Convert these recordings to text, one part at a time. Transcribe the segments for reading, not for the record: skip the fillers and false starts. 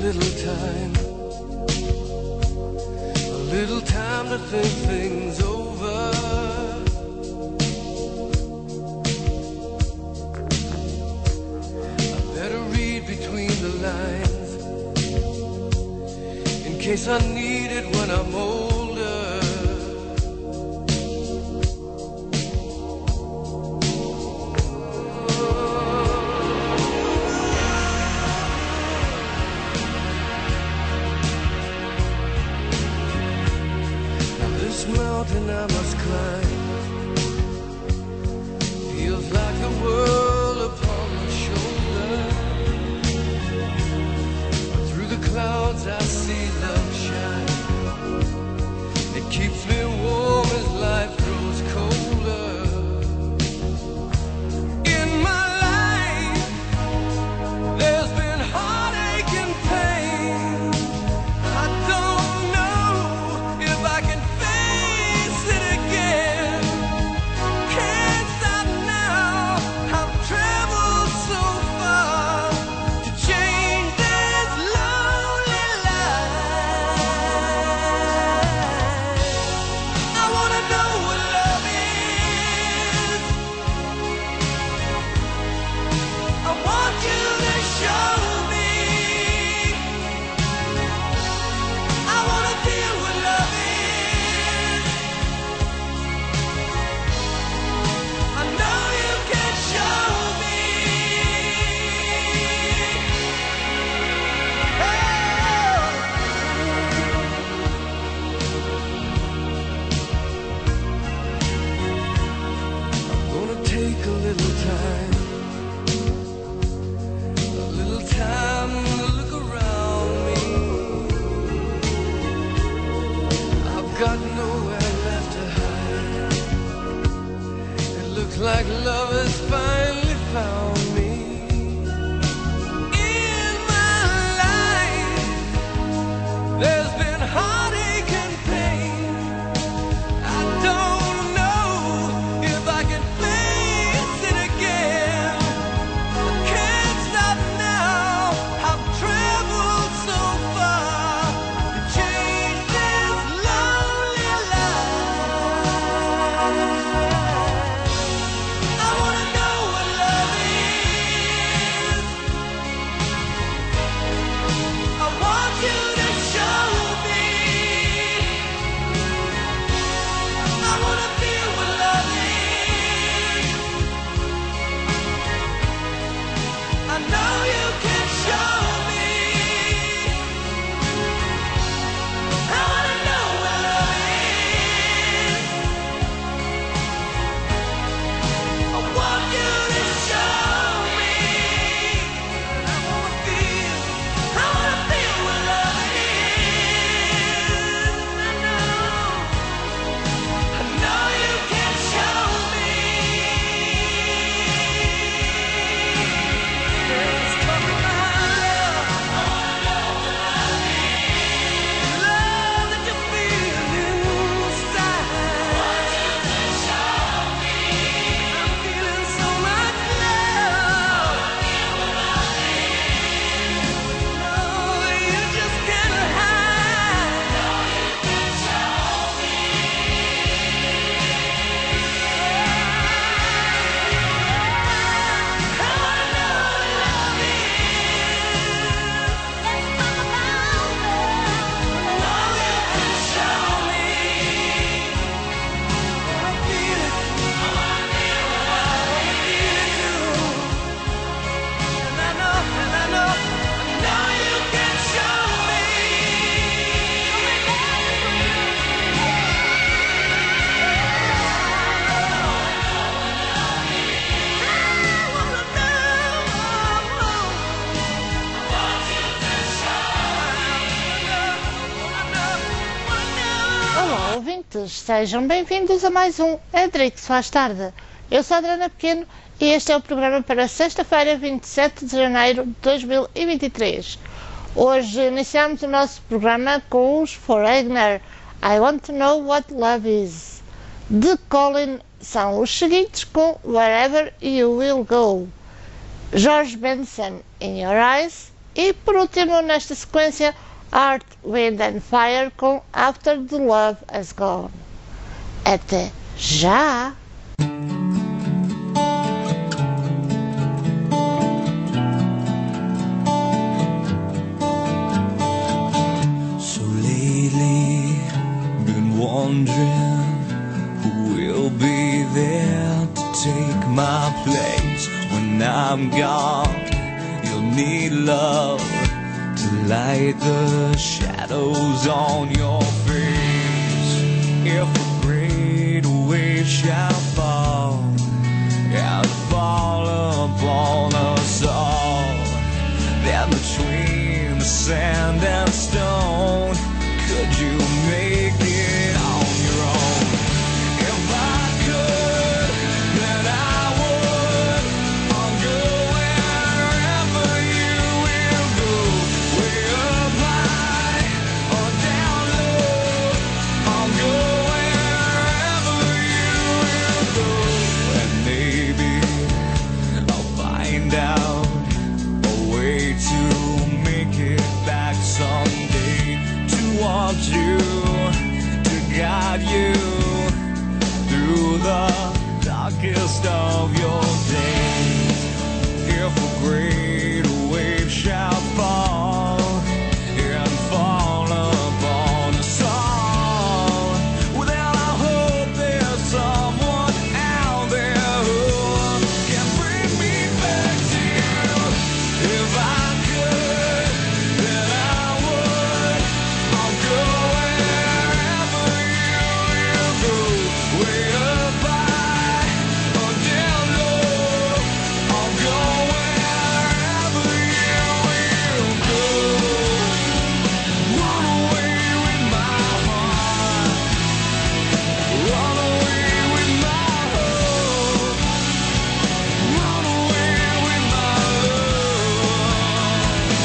little time to think things over. I better read between the lines in case I need it when I'm older. Mountain I must climb feels like the world upon my shoulder. Through the clouds I see love shine. It keeps me warm as life grows colder. In my life there's been heartache and pain. I don't know if I can like love has finally found me. In my life there's been heartache and pain. I don't know if I can face it again. I can't stop now. I've traveled so far to change this lonely life. Sejam bem-vindos a mais um Edrix Faz Tarde. Eu sou a Adriana Pequeno e este é o programa para sexta-feira, 27 de janeiro de 2023. Hoje iniciamos o nosso programa com os Foreigner, I Want to Know What Love Is. De Colin são os seguintes com Wherever You Will Go. George Benson, In Your Eyes E por último, nesta sequência, Earth, Wind and Fire com After the Love Has Gone. Até já! So lately, been wondering who will be there to take my place when I'm gone. You'll need love to light the shadows on your face. If a great wave shall fall and fall upon us all, then between the sand and stone, could you make it on your own? If I could, then I would. I'll go wherever you will go, way up high or down low. I'll go wherever you will go, and maybe I'll find out a way to make it back someday, to want you, to guide you through the darkest of your days. If a great wave shall fall and fall upon us all, well then I hope there's someone out there who can bring me back to you. If I could, then I would. I'll go wherever you will go, way up high or down low. I'll go wherever you will go. Run away with my heart, run away with my hope, run away with my love.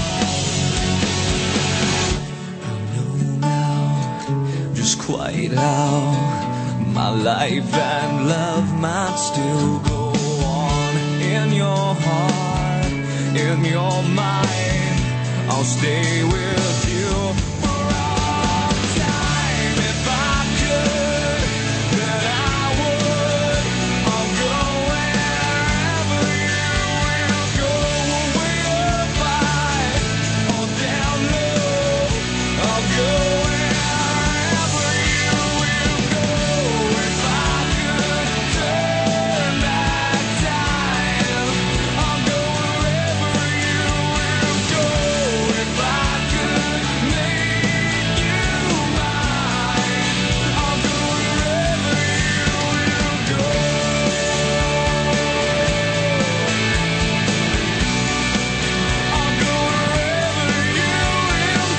I know now just quite how my life and love might still go on. In your heart, in your mind, I'll stay with you for all time. If I could, then I would. I'll go wherever you will go, way up high or down low. I'll go wherever you will go. If I could turn back time, I'll go wherever you will go. If I could make you mine, I'll go wherever you will go. I'll go wherever you will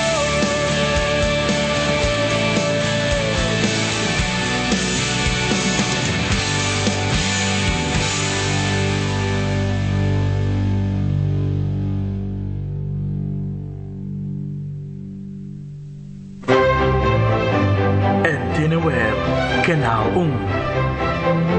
En tiene web, Canal 1.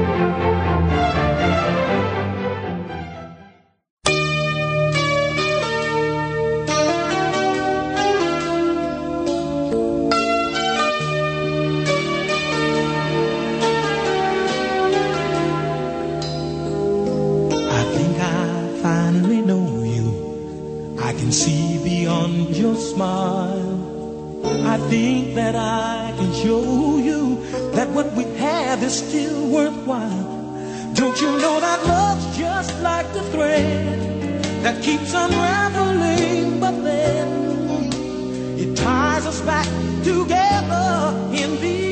I think I finally know you. I can see beyond your smile. I think that I can show you that what we have is still worthwhile. Don't you know that love's just like the thread that keeps unraveling, but then it ties us back together in the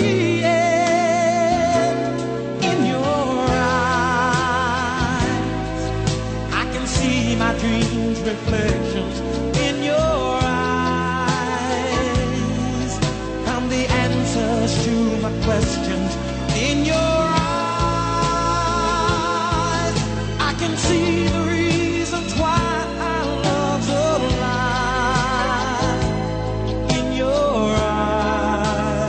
end. In your eyes, I can see my dreams' reflections. In your eyes, found the answers to my questions. In your eyes, I can see the reasons why our love's alive. In your eyes.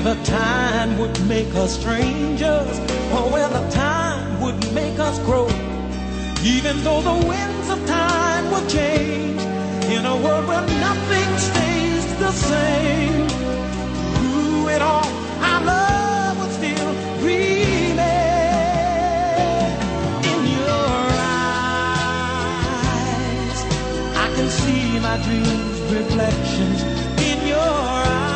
whether time would make us strangers or whether time would make us grow. Even though the winds of time will change, in a world where nothing stays the same, through it all, our love will still remain. In your eyes, I can see my dreams' reflections. In your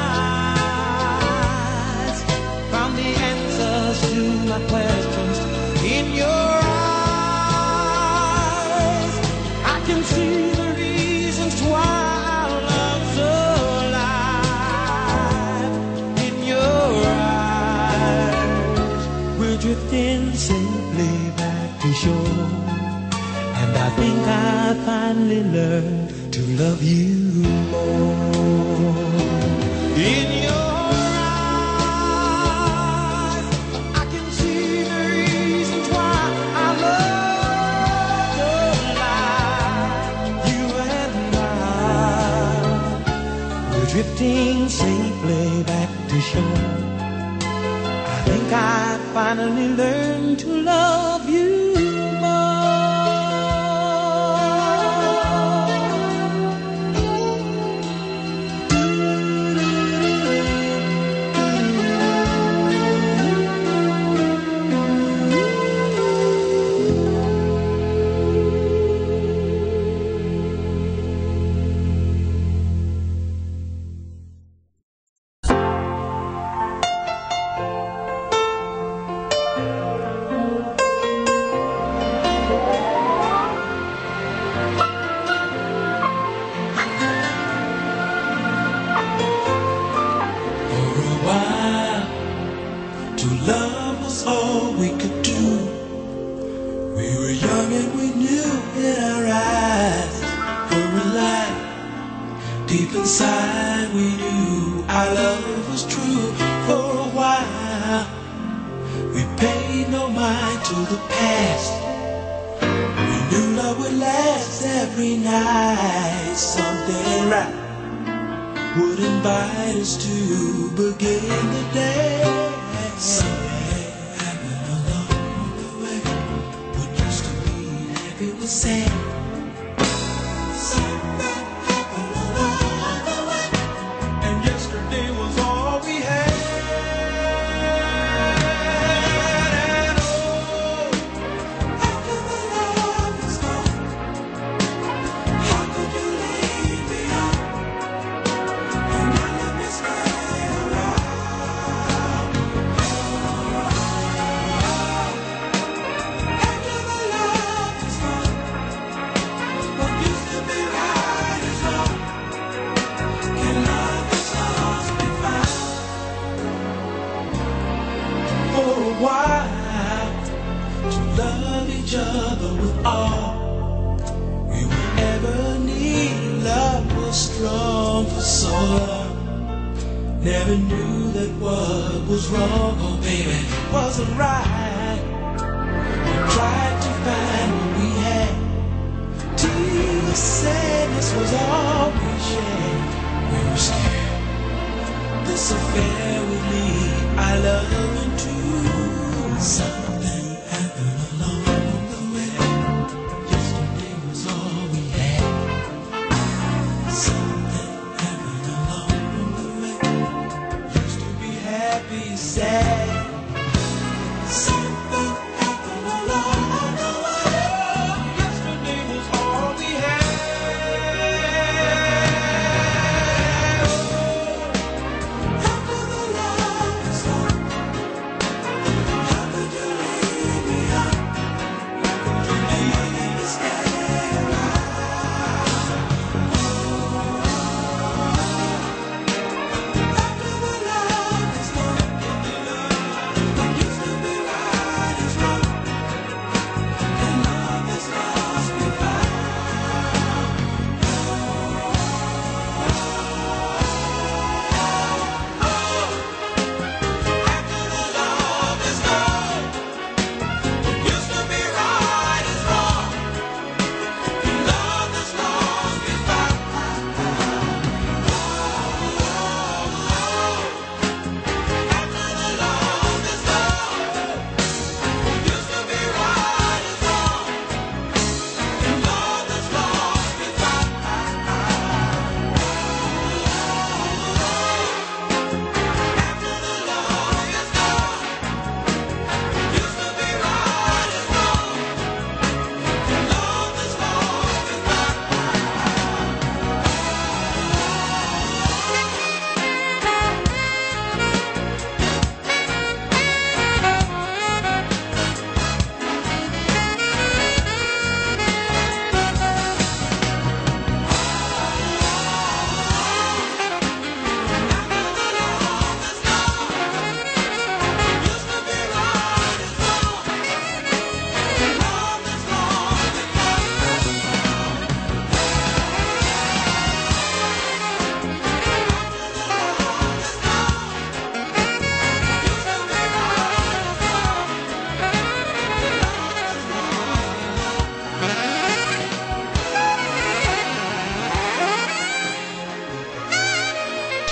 eyes, found the answers to my questions. In your eyes, I can see the reasons why our love's alive. In your eyes, we're drifting safely back to shore, and I think I finally learned to love you more. In your eyes, I can see the reasons why our love's alive. You and I, we're drifting safely back to shore. I think I finally learned to love you more. Deep inside we knew our love was true. For a while we paid no mind to the past. We knew love would last every night. Something right would invite us to begin the day. Something happened along the way. What used to be happy was sad. Each other with all we would ever need. Love was strong for so long. Never knew that what was wrong, oh baby, wasn't right. We tried to find what we had. Tears, sadness was all we shared. We were scared this affair would lead our love into something happened along. How could you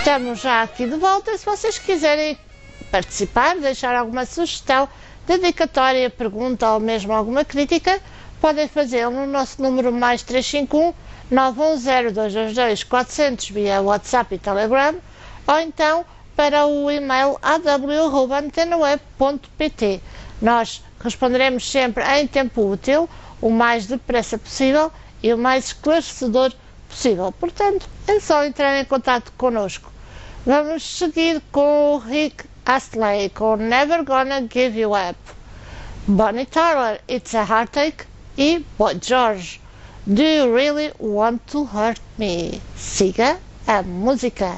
Estamos já aqui de volta e se vocês quiserem participar, deixar alguma sugestão, dedicatória, pergunta ou mesmo alguma crítica, podem fazê-lo no nosso número mais 351 910 222 400 via WhatsApp e Telegram ou então para o e-mail aw@antenaweb.pt. Nós responderemos sempre em tempo útil, o mais depressa possível e o mais esclarecedor possível. Portanto, é só entrar em contato connosco. Vamos seguir com o Rick Astley com Never Gonna Give You Up, Bonnie Tyler, It's a Heartache e Boy George, Do You Really Want to Hurt Me? Siga a música.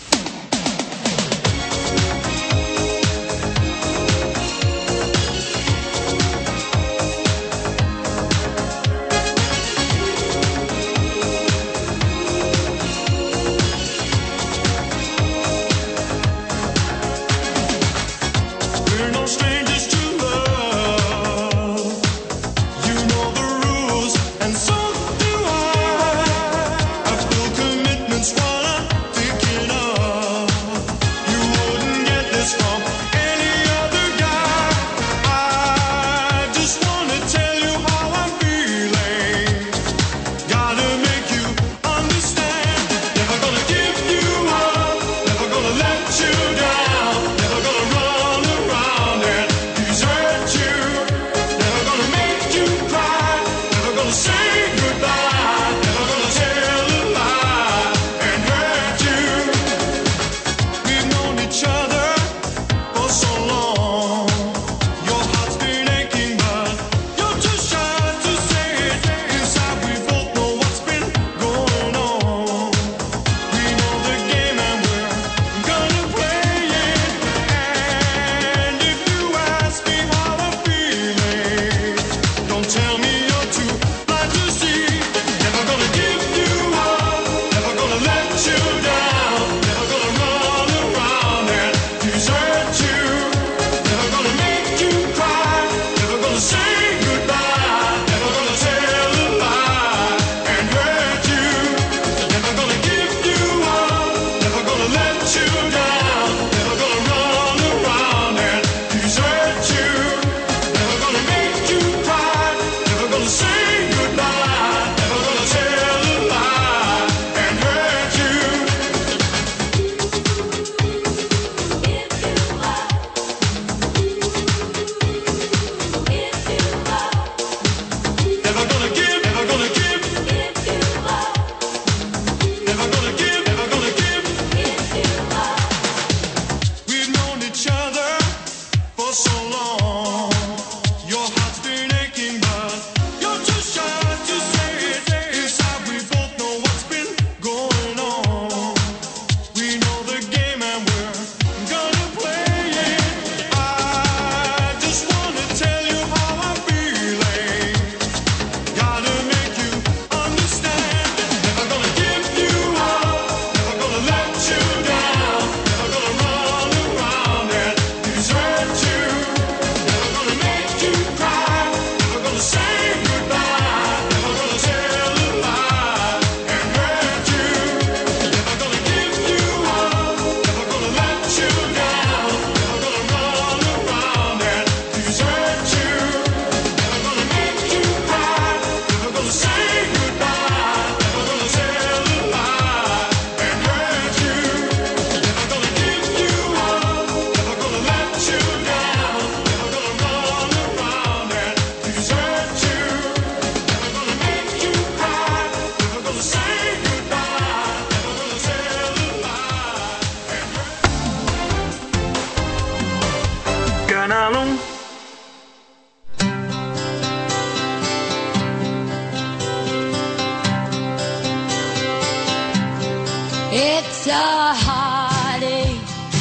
It's a heartache,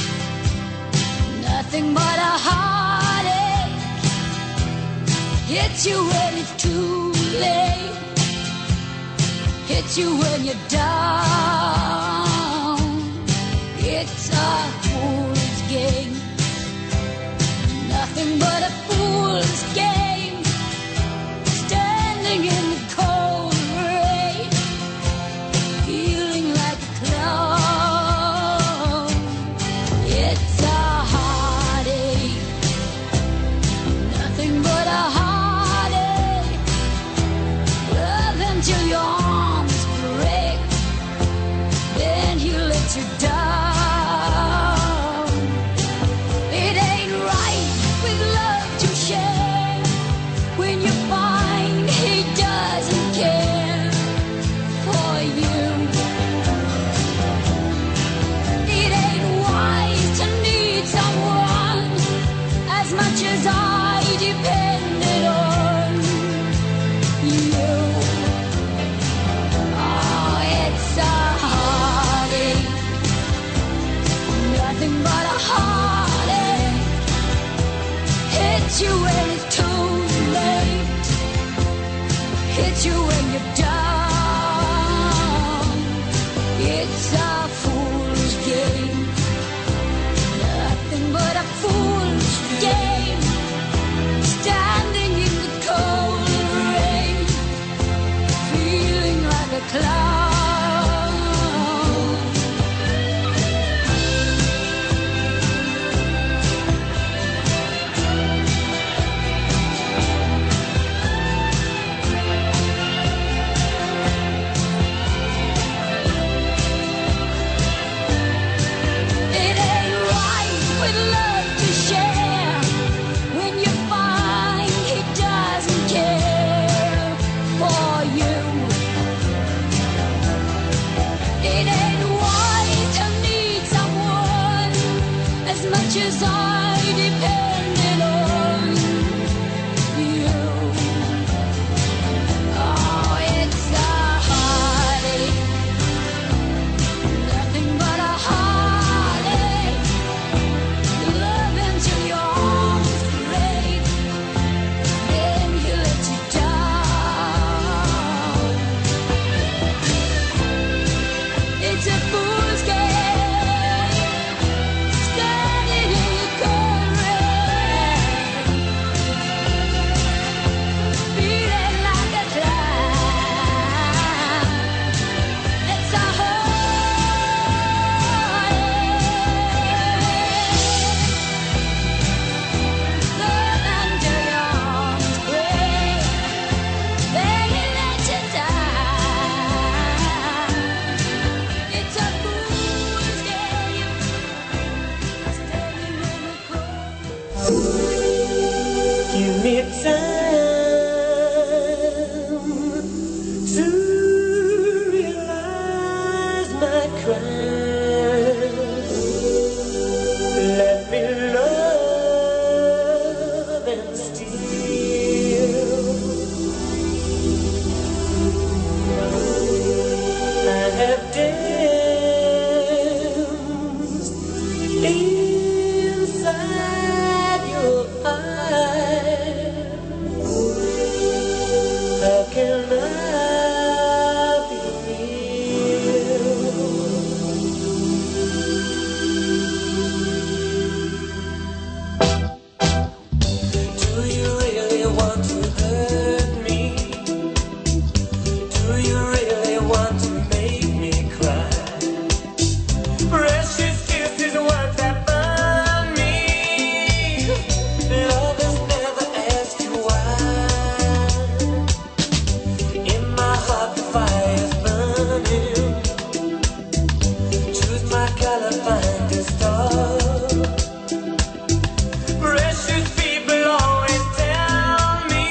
nothing but a heartache. Hits you when it's too late, hits you when you're down. It's a fool's game, nothing but a fool's game. Standing in the cold rain, feeling like a clown. again, standing in the cold rain, feeling like a cloud. It ain't right with love to share when you find he doesn't care for you. It ain't wise to need someone as much as I depended on you. Oh, it's a heartache, nothing but a heartache. Love until your arms break, then he lets you down. It's a fool's game, standing in the cold rain, feeling like a clown. It's a heartache. Love until your arms break, then he lets you down. It's a fool's game, standing in the cold. Give me time to realize my crime. Let me love and steal. I have danced inside your eyes. How can I be real? Do you really want to hurt me? Do you really want to make me cry? Precious kisses, words that burn me. Lovers never ask you why. In my heart the fire's burning. Choose my color, find a star. Precious people always tell me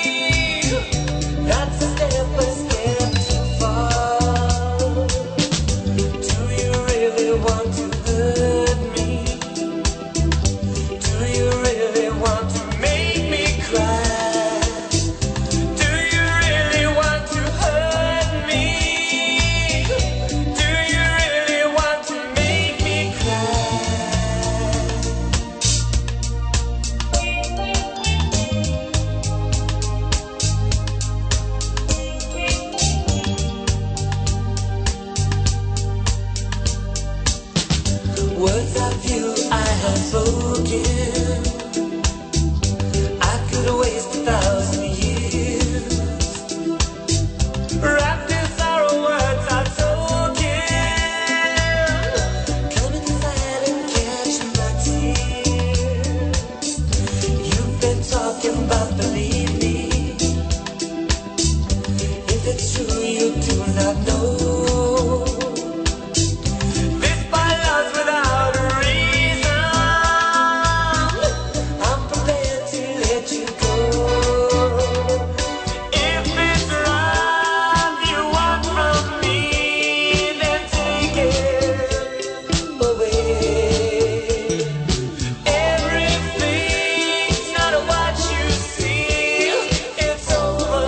not to step a step too far. Do you really want to hurt me? Do you really want to make me cry? Do you really want to hurt me? Do you really want to make me cry? Words of you I have spoken, I could waste 1,000 years. Wrapped in sorrow, words are token. Come inside and catch my tears. You've been talking about believe me. If it's true, you do not know. This by love's without a reason. I'm prepared to let you go. If it's love you want from me, then take it away. Everything's not what you see. It's over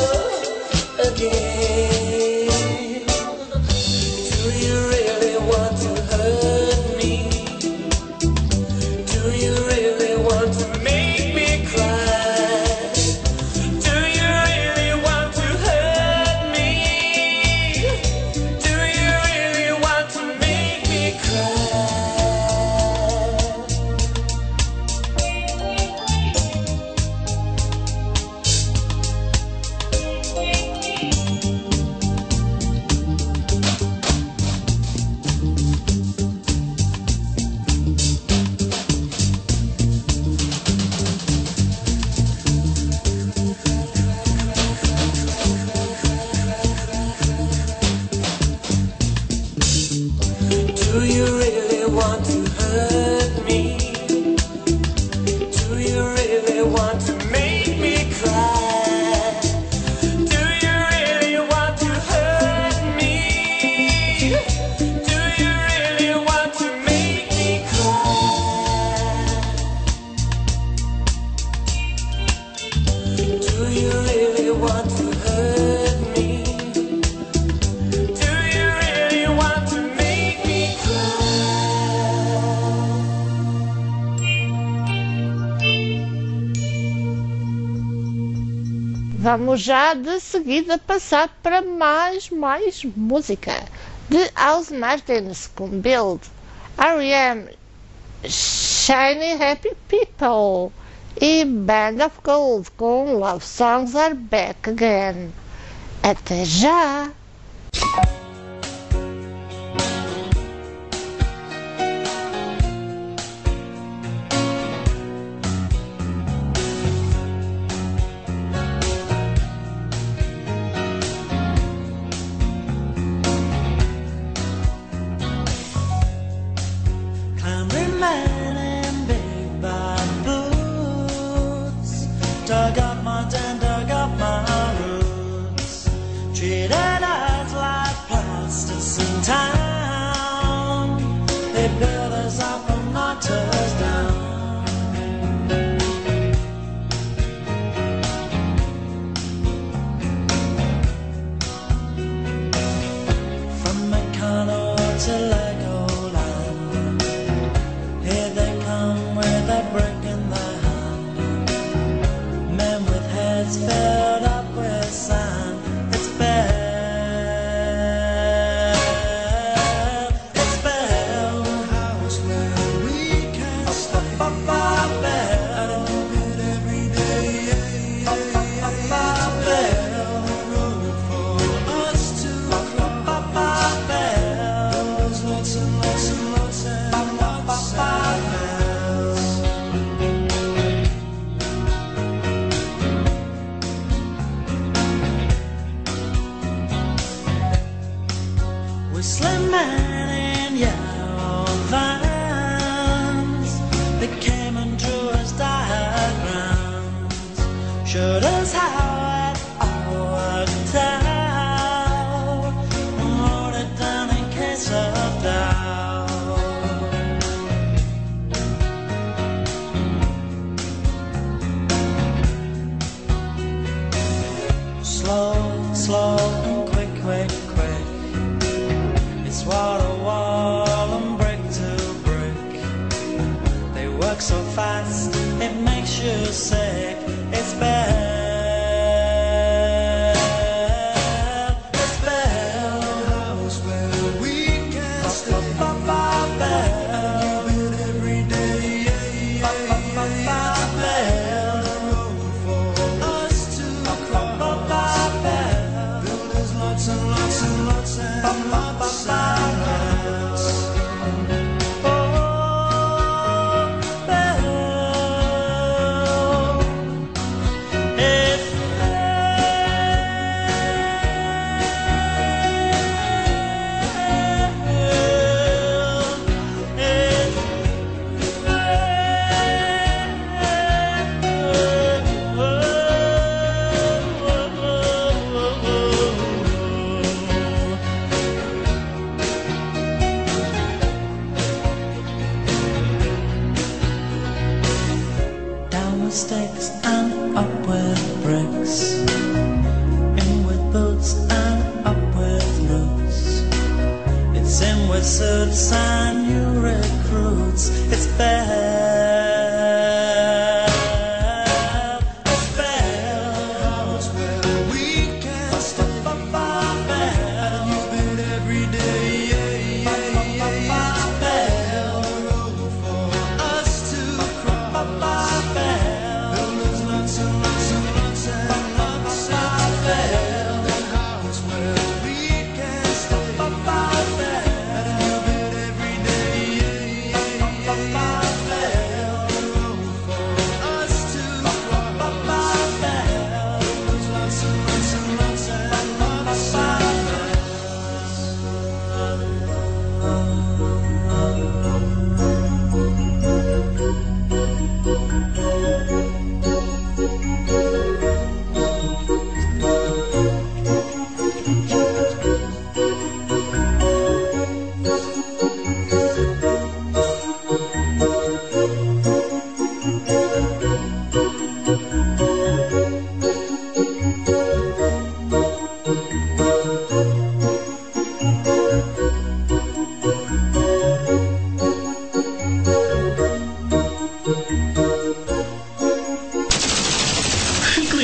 again. Do you really want to hurt me? Do you really want to make me cry? want to hurt me? Do you really want to make me cry? Vamos já de seguida passar para mais música de House Martins com Build, R.E.M., Shiny Happy People e Band of Gold com Love Songs Are Back Again. Até já! Dug up my den, dug up my roots. Treated us like plasters in town. They built us up and knocked us down. From Meccano to Legoland, here they come with a brick in their hand. Men with heads filled up with sand. It's bad. It's bad. House where we can stay. Bell. Every day. Bell. Road for us to climb. Bell. There's lots and lots and lots and lots of bells. Whistling man in yellow vans, they came and drew us diagrams, showed us how it all worked out, and wrote it down in case of doubt. Slow, slow, and quick, quick, quick. It's wall to wall and brick to brick. They work so fast, it makes you sick. It's bad. It's bad. House where we can stay. Bell. You bid every day. Bell. Road for us to climb. Bell. There's lots and lots and lots and lots of bells. Oh, bell. It's down with stakes and up with bricks, in with boots and up with roots. It's in with suits and new recruits. It's bad. It's bad. House where we can stay. Bell. You bid every day. Bell. Road for us to climb. Bell. There's lots and lots and lots and lots of bells. House where we can stay. Bell. You bid every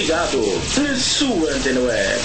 ligado na sua Antena Web.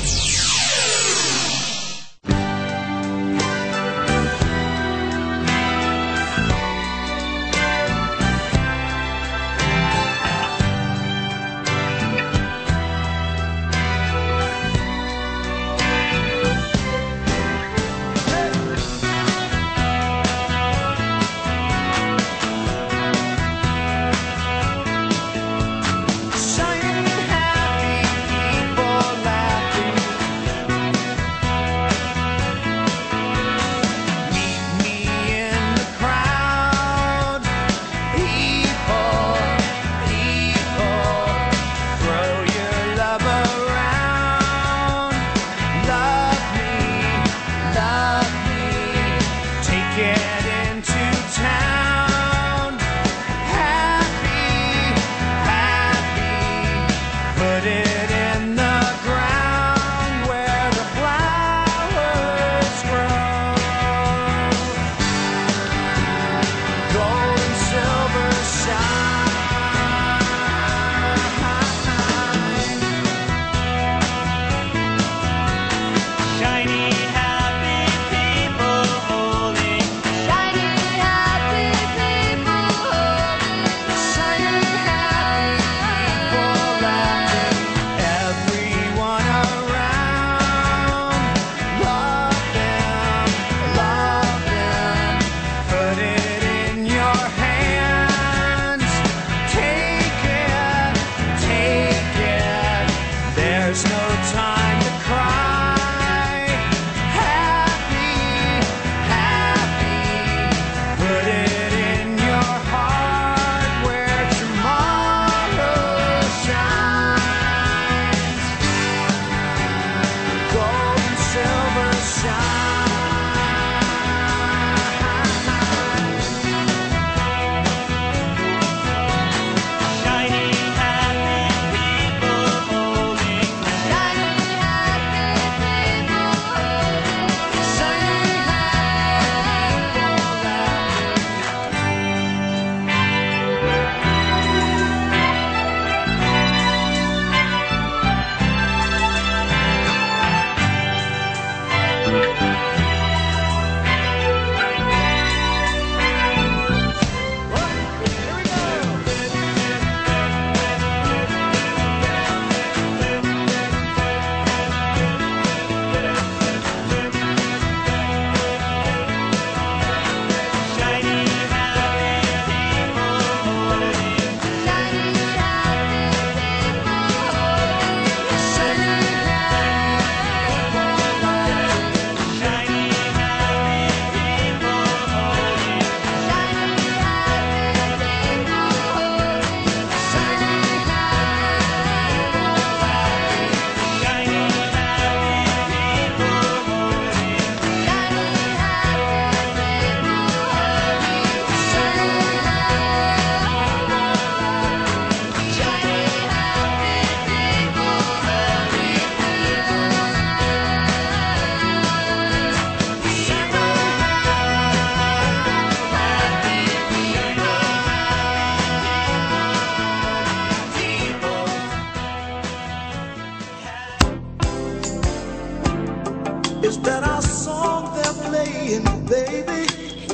Is that our song they're playing, baby?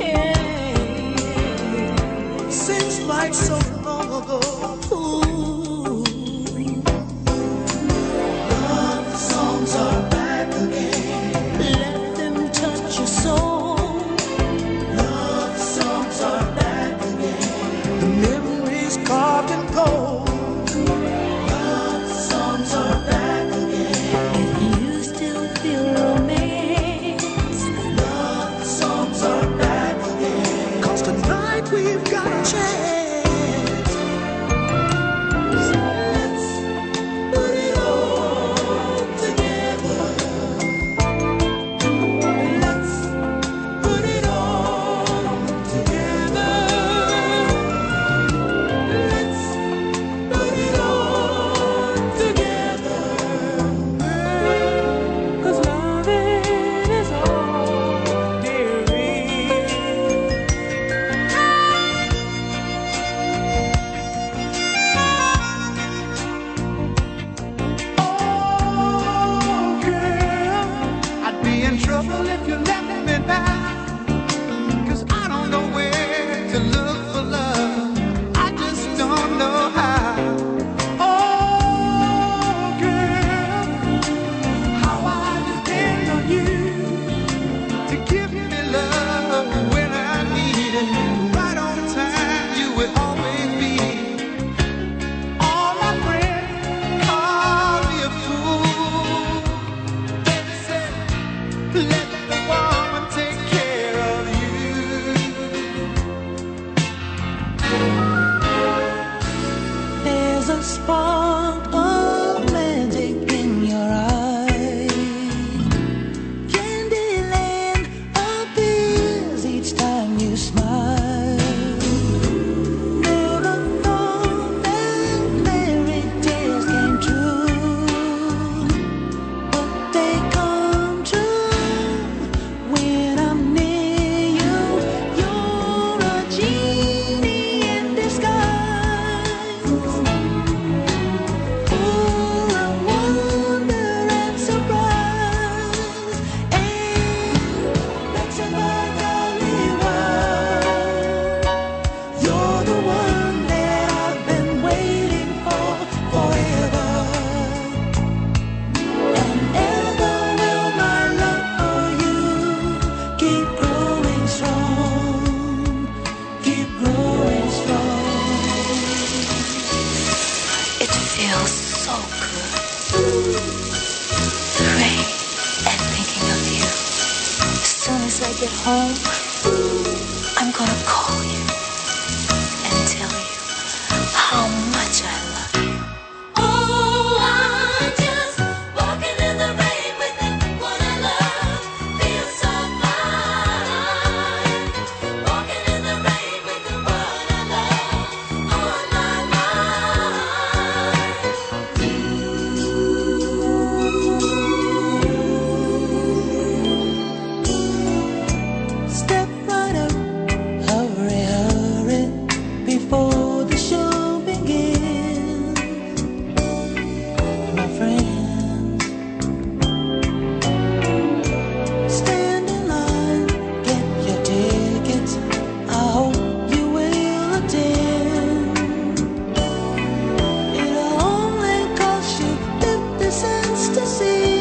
Seems like so long ago. Ooh. Love songs are back again. Let them touch your soul. Love songs are back again. The memories carved in gold. Love songs are back again. If you still feel romance, Love songs are back again. 'Cause tonight we've got a chance. so good. Praying and thinking of you. As soon as I get home, I'm gonna call you and tell you how much I love you. Oh, I'm just walking in the rain with the one I love. Feel so fine. Walking in the rain with the one I love on my mind. Step right up, hurry, hurry, before the show begins. My friends, stand in line, get your tickets. I hope you will attend. It'll only cost you 50 cents to see.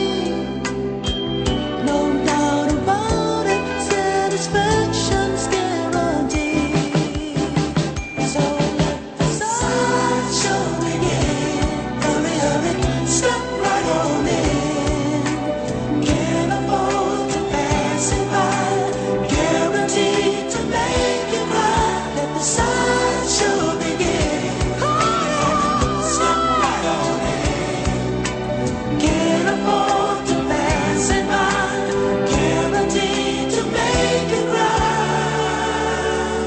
No doubt about it, satisfaction's guaranteed. So let the sideshow begin. Hurry, hurry, step right on in. Can't afford to pass it by. Guaranteed to make you cry. Let the sideshow begin. Step right on in. Can't afford to pass it by. Guaranteed to make you cry.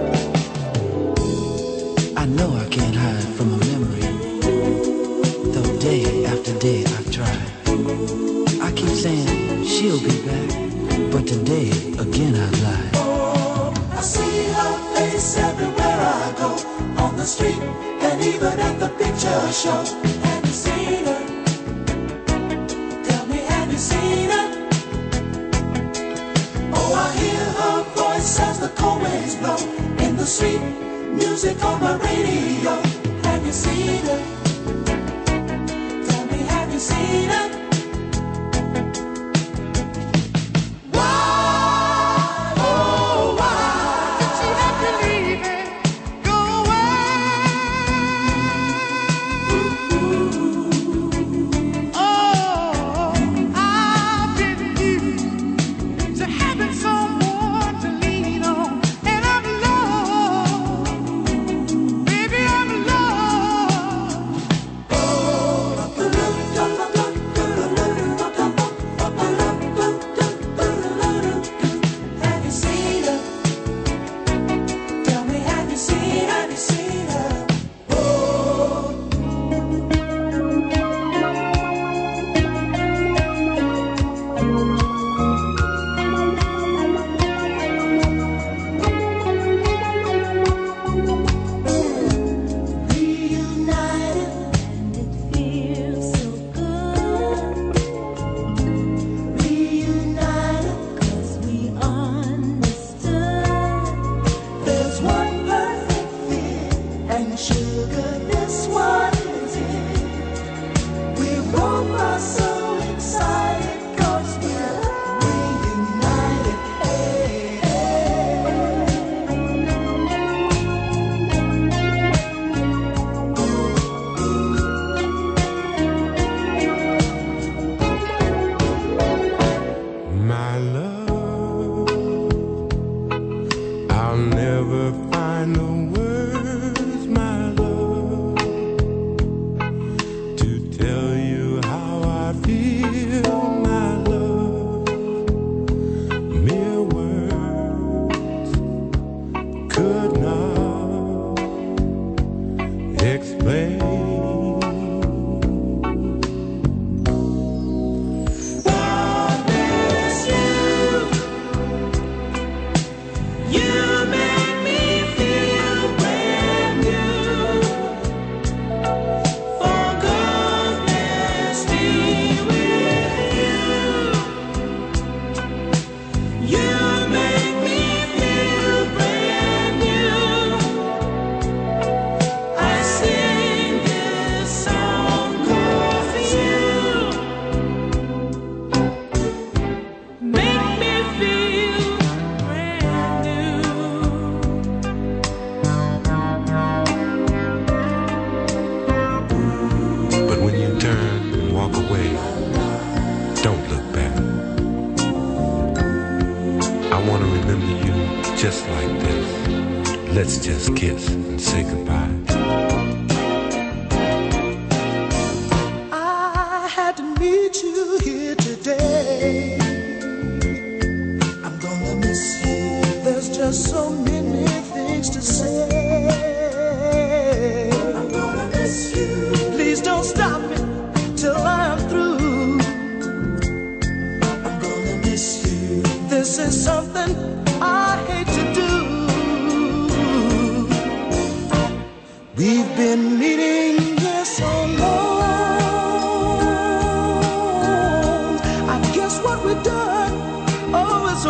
I know I can't hide from a memory, though day after day I've tried. I keep saying she'll be back, but today again I've lied. I see her face everywhere I go, on the street and even at the picture show. Have you seen her? Tell me, have you seen her? Oh, I hear her voice as the cold winds blow in the street, music on my radio. Have you seen her? Tell me, have you seen her? Why, oh why did she have to leave and go away? Oh, I've been used to having someone to lean on, and I'm loved, baby, I'm loved. Have you seen her? Tell me, have you seen, have you seen her? Reunited, and it feels so good. Reunited, 'cause we understood. There's one perfect fit, and sugar, this one is it. We both are so excited, 'cause we're reunited. Hey, My love, I'll never find the words, my love, to tell you how I let's just kiss and say goodbye. I had to meet you here today. I'm gonna miss you. There's just so many things to say. I'm gonna miss you. Please don't stop me till I'm through. I'm gonna miss you. This is something I hate to do. We've been meeting here so long. I guess what we've done, oh, is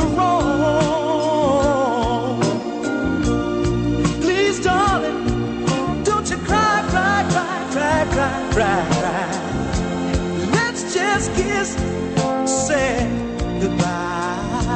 wrong. Please, darling, don't you cry, cry, cry, cry, cry, cry, cry. Let's just kiss, say goodbye.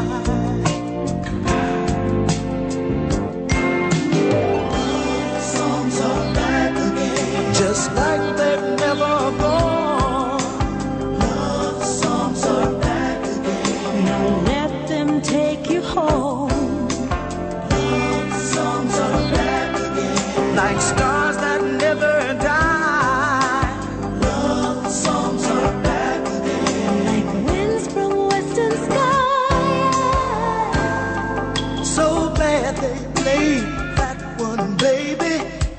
Songs are back again, just like they've never gone. Love songs are back again. Now let them take you home. Love songs are back again, like stars that never die. Love songs are back again, Like winds from western skies. so glad they played that one, baby.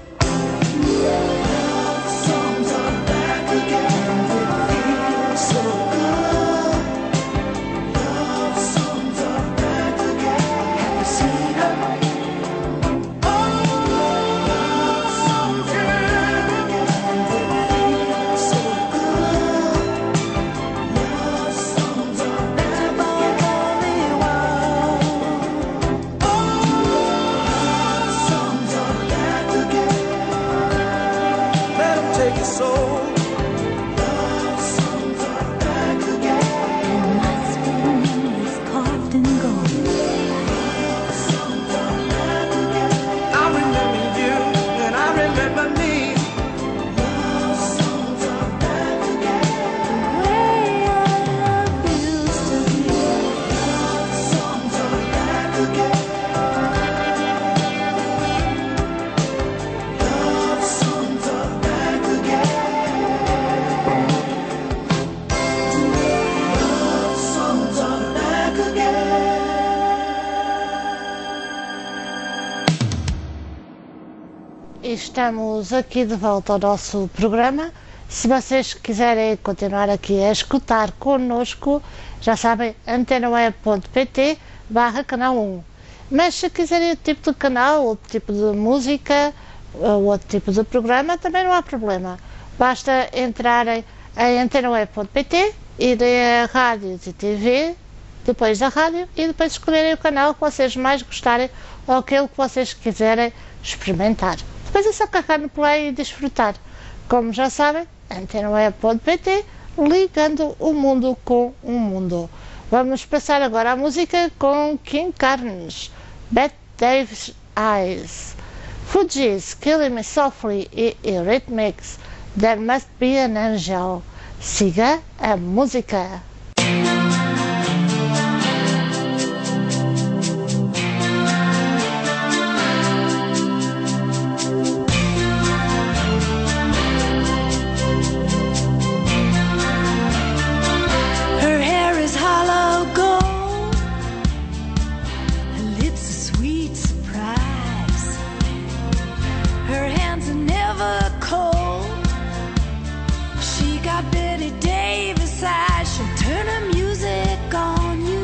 Love songs are back again, it feels so good. Love songs are back again. Have you seen her? Oh, love songs are back again, it feels so good. Love songs are back again. Oh, love songs are back again. Let 'em take your soul. Love songs are back again. My spoon is carved in gold. Love songs are back again. I remember you and I remember me. Love songs are back again. Way our love used to be. Love songs are back again. Love songs are back again. Love songs are back again. Estamos aqui de volta ao nosso programa. Se vocês quiserem continuar aqui a escutar connosco, já sabem, antenaweb.pt/canal 1. Mas se quiserem outro tipo de canal, outro tipo de música, ou outro tipo de programa, também não há problema. Basta entrarem em antenaweb.pt, irem a rádios e TV, depois da rádio, e depois escolherem o canal que vocês mais gostarem ou aquele que vocês quiserem experimentar. Depois é só carregar no play e desfrutar. Como já sabem, antenaweb.pt, ligando o mundo com o mundo. Vamos passar agora a música com King Carnes, Bette Davis Eyes, Fugees, Killing Me Softly e Eurythmics, There Must Be an Angel. Siga a música. Her hair is hollow gold. Her lips a sweet surprise. Her hands are never cold. She got Betty Davis eyes. She'll turn her music on you.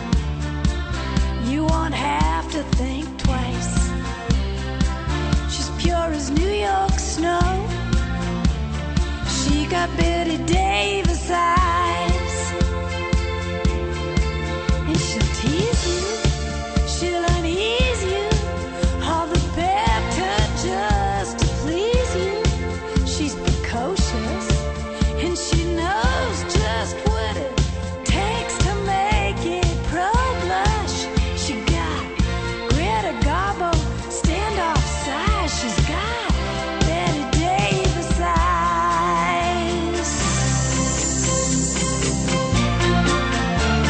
You won't have to think twice. She's pure as New York snow. She got Betty Davis eyes. And she'll tease you, she'll unease you, all the better just to please you. She's precocious, and she knows just what it takes to make it pro-blush. She got Greta Garbo, standoff size. She's got Betty Davis eyes.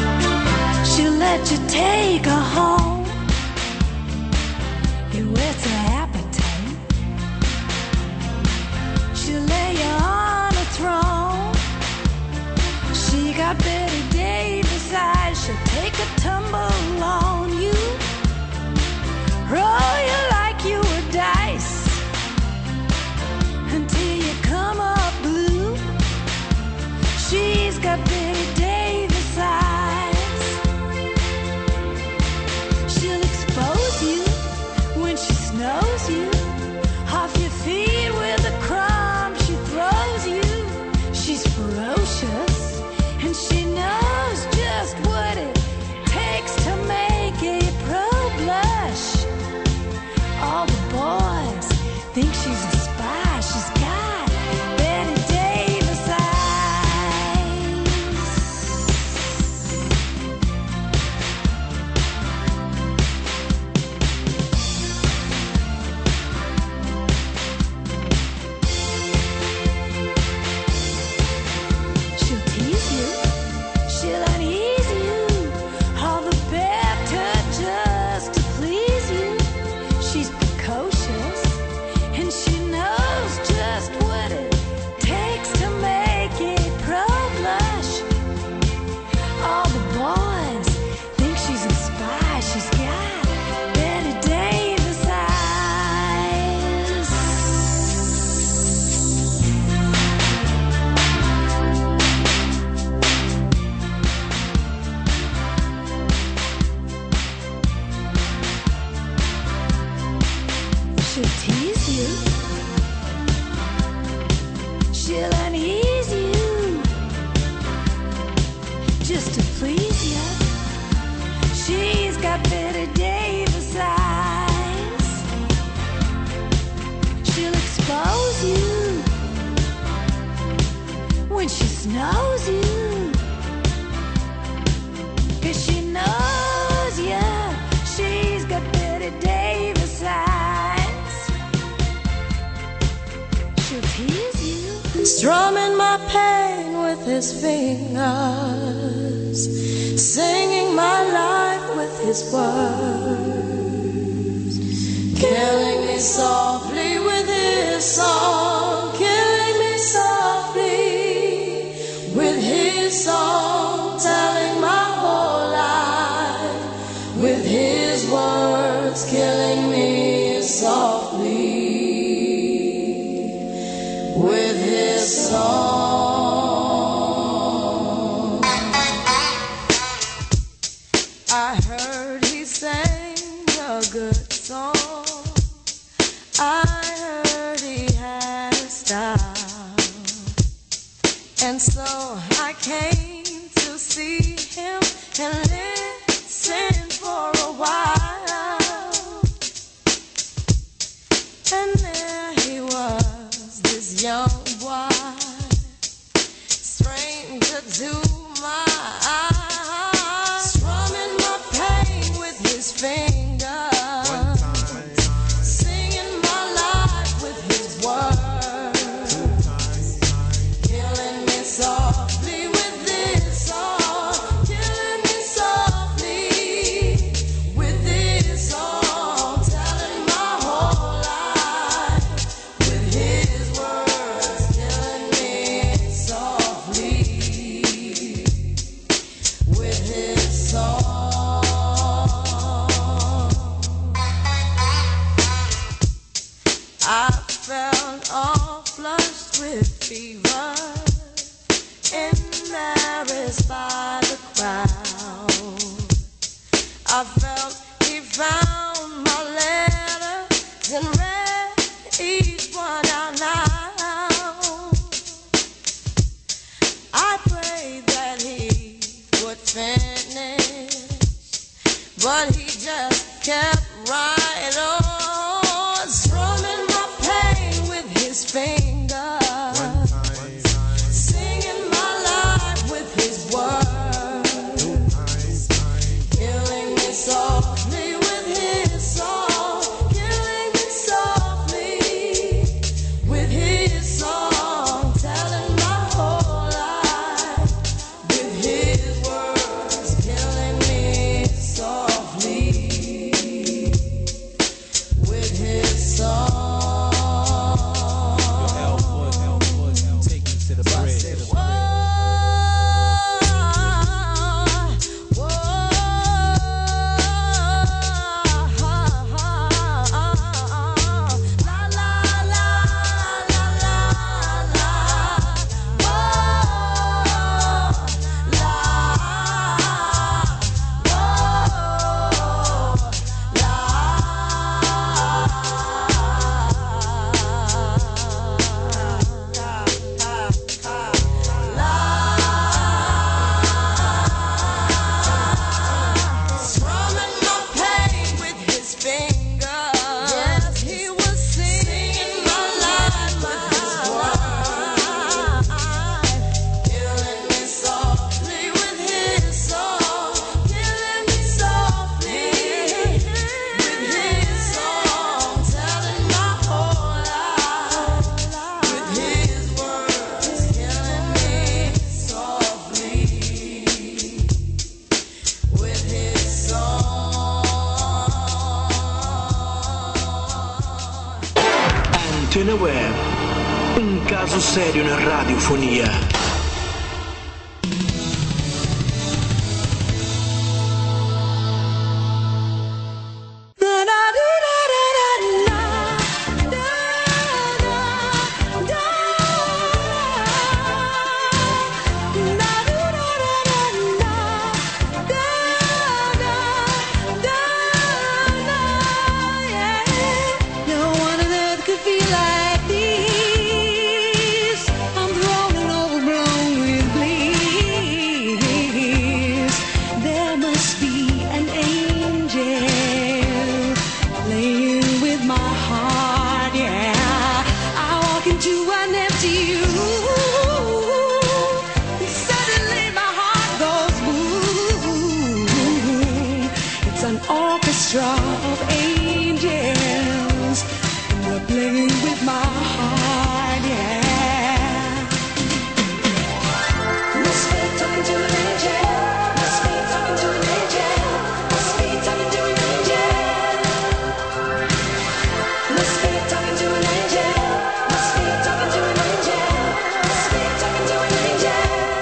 She'll let you take her home. You wear some got Betty Davis eyes. She'll expose you when she snows you off your feet with a crumb she throws you. She's ferocious and she knows just what it takes to make a pro blush. All the boys think she's a spy. She's got Betty Davis eyes. She'll tease you, she'll unease you, all the better just to please you. She's precocious and she knows just what it takes to make a pro blush. All the boys think she's a spy. She's got Betty Davis eyes. She'll tease you, she'll unease you, just to please you. She's got Betty Davis eyes. She'll expose you when she snows you, 'cause she knows ya. She's got Betty Davis eyes. She'll tease you, strumming my pain with his fingers, singing my life with his words, killing me softly with his song, killing me softly with his song, telling my whole life with his words, killing me softly with his song. I heard he sang a good song. I heard he had a style. And so I came to see him and listen for a while. And there he was, this young boy, stranger to my eyes, strumming my pain with his fingers, singing my life with his words, killing me softly with this song, killing me softly with this song, telling my whole life with his words, killing me softly with his song. I felt all flushed with fever, embarrassed by the crowd. I felt he found my letters and read each one out loud. I prayed that he would finish, but he just kept right on, strumming my pain with his fingers, singing my life with his words, killing me softly with his song, killing me softly with his song, telling my whole life with his words, killing me softly Antena Web. Um caso sério na radiofonia. Of angels, and they're playing with my heart, yeah. Must be talking to an angel. Must be talking to an angel. Must be talking to an angel. Must be talking to an angel. Must be talking to an angel. Must be talking to an angel.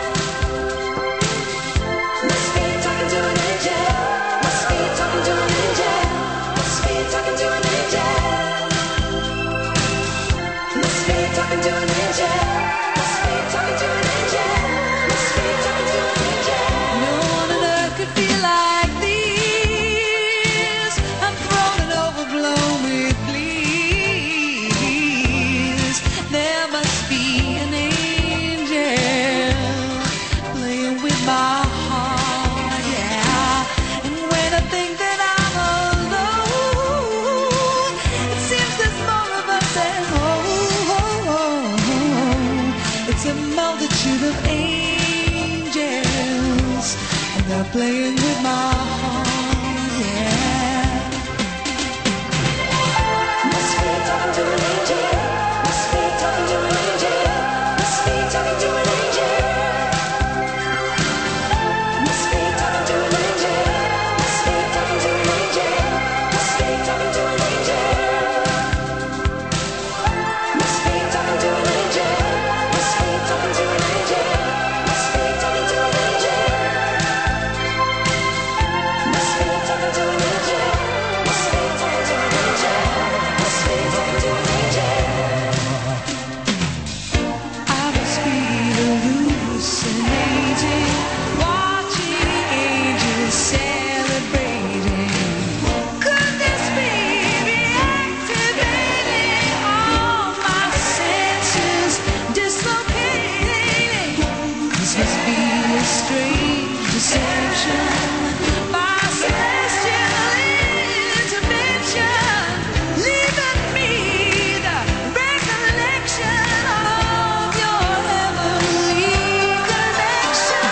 Must be talking to an angel. Must be talking to an angel. Talking to an angel. Must be talking to an angel. Must be talking to an angel. Must be talking to an angel. No one on earth could feel like this. I'm thrown and overblown with bliss. There must be an angel playing with my heart, yeah. And when I think that I'm alone, there's more of us at home. It's a multitude of angels, and they're playing with my heart, yeah. Must be talking to an angel. Must be talking to an angel. Must be talking to an angel. Must be talking to an angel. Must be talking to an angel. Must be talking to an angel. Must be talking to an angel. Must be talking to an angel. Must be talking to an angel. Must be talking to an angel. Must be talking to an angel. Must be talking to an angel. I must be hallucinating, watching angels celebrating. Could this be reactivating all my senses, dislocating? This must be a strange deception by celestial intervention, leaving me the recollection of your heavenly connection.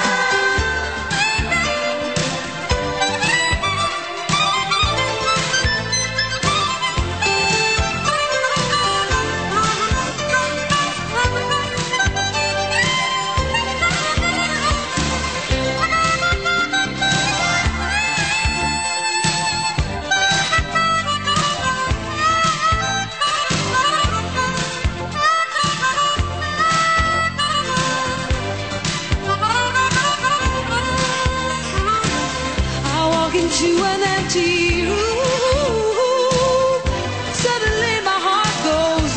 I walk into an empty room. Suddenly my heart goes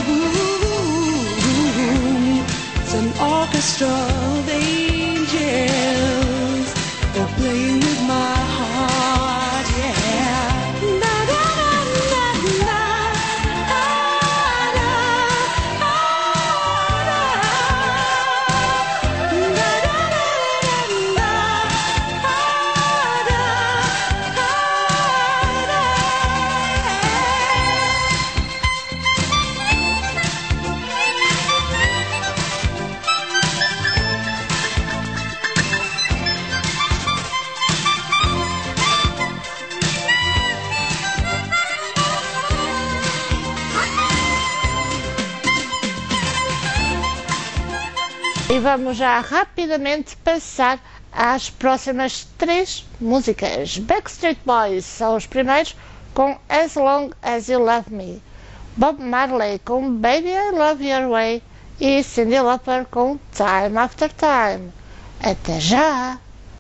boom. It's an orchestra of angels. They're playing with my heart, yeah. Na na na na na. E vamos já rapidamente passar às próximas 3 músicas. Backstreet Boys são os primeiros com As Long As You Love Me. Bob Marley com Baby I Love Your Way e Cyndi Lauper com Time After Time. Até já!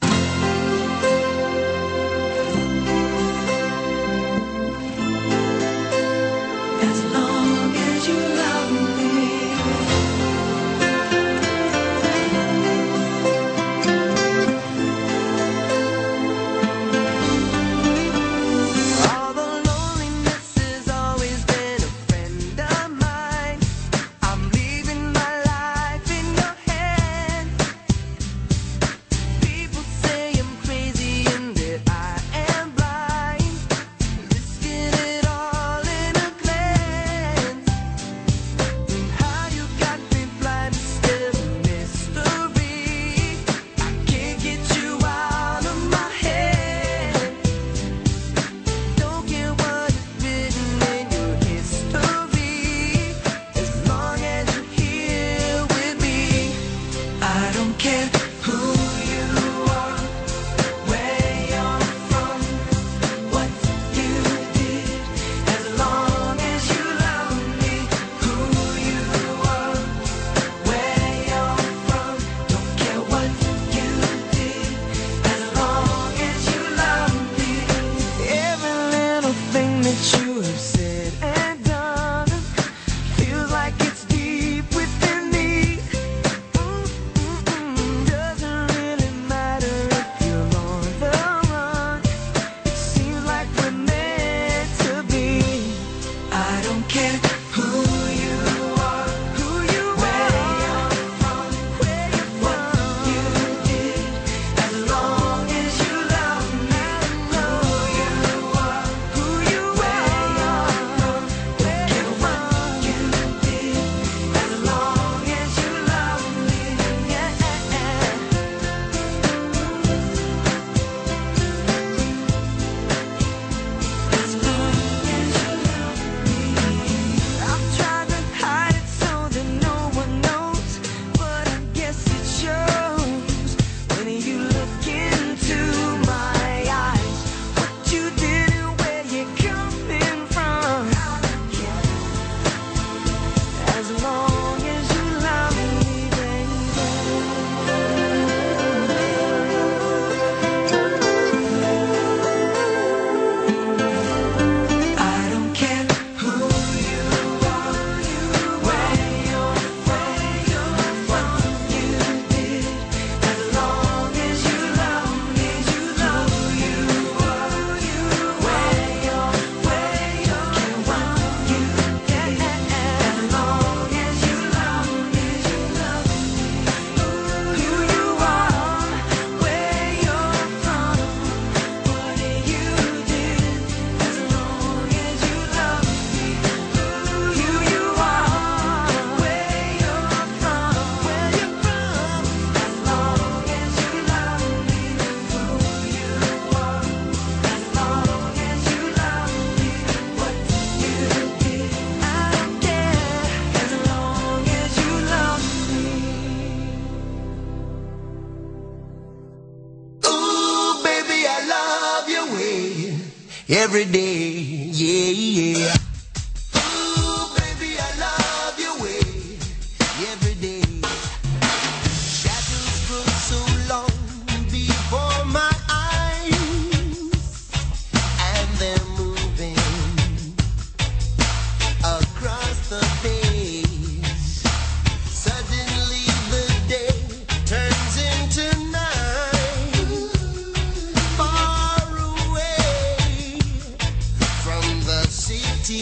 Every day, yeah, yeah. Ooh, baby, I love your way. Every day. Shadows grow so long before my eyes, and they're moving across the face. Suddenly the day turns into night. Far away from the city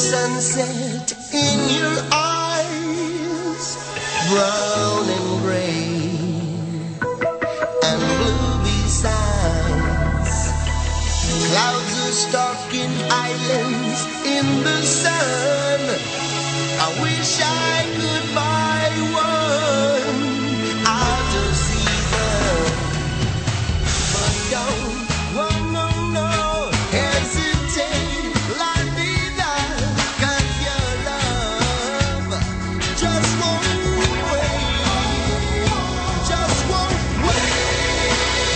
sunset in your eyes, brown and gray and blue besides. Clouds are stalking islands in the sun. I wish I could buy one out of season, but don't, no, hesitate, la vida, 'cause your love just won't wait, just won't wait.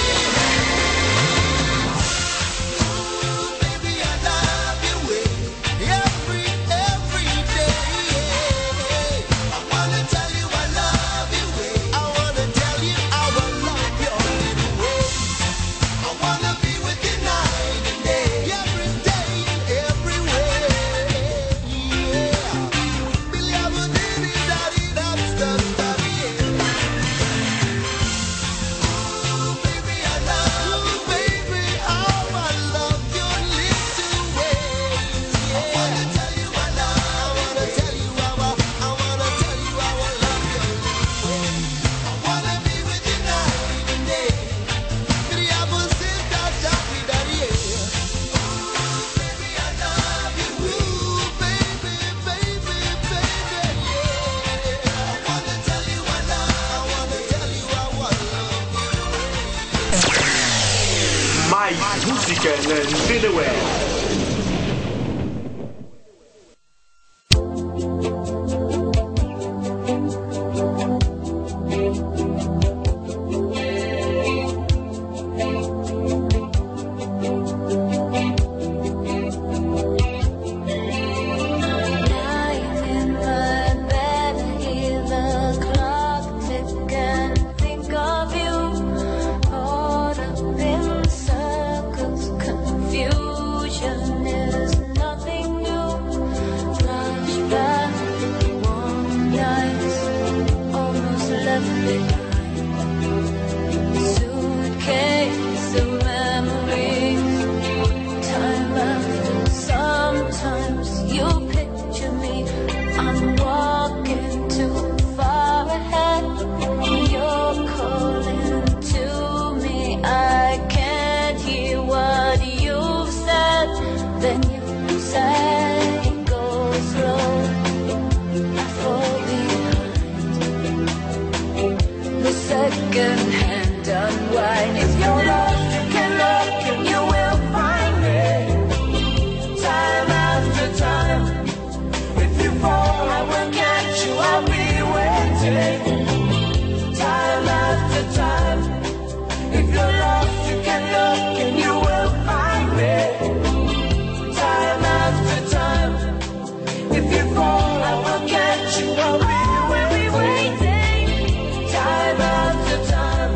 Ooh, baby, I love your way every day. I wanna tell you I love your way. I wanna tell you how I love your little ways. I wanna be with you night and day, every day and everywhere. Yeah. Billy, I would need it, daddy, that's the study. Ooh, baby, I love you, baby. How I love your little ways. Yeah. I wanna tell you I love. I wanna tell you how I wanna tell you how I love your little ways. I wanna be with you night and day. Billy, I would sit down, daddy, daddy. Baby, I love you. Ooh, baby, yeah. I wanna tell you I love. I wanna tell you how I love you. Mais música na Antena Web. Lying in my bed, hear the clock tick and think of you. Caught up in circles, confusion is nothing new. Flashback, warm nights, almost left behind. Suitcase of memories. Time after, sometimes you picture me. I'm walking too far ahead. You're calling to me. I can't hear what you've said. Then you say, go slow. I fall behind. The second hand unwind. If you're lost, you can look and you will find me. Time after time. If you fall, I will catch you. I'll be waiting. Time after time. If you're lost, you can look and you will find me. Time after time. If you fall, I will catch you. I'll be waiting. Time after time.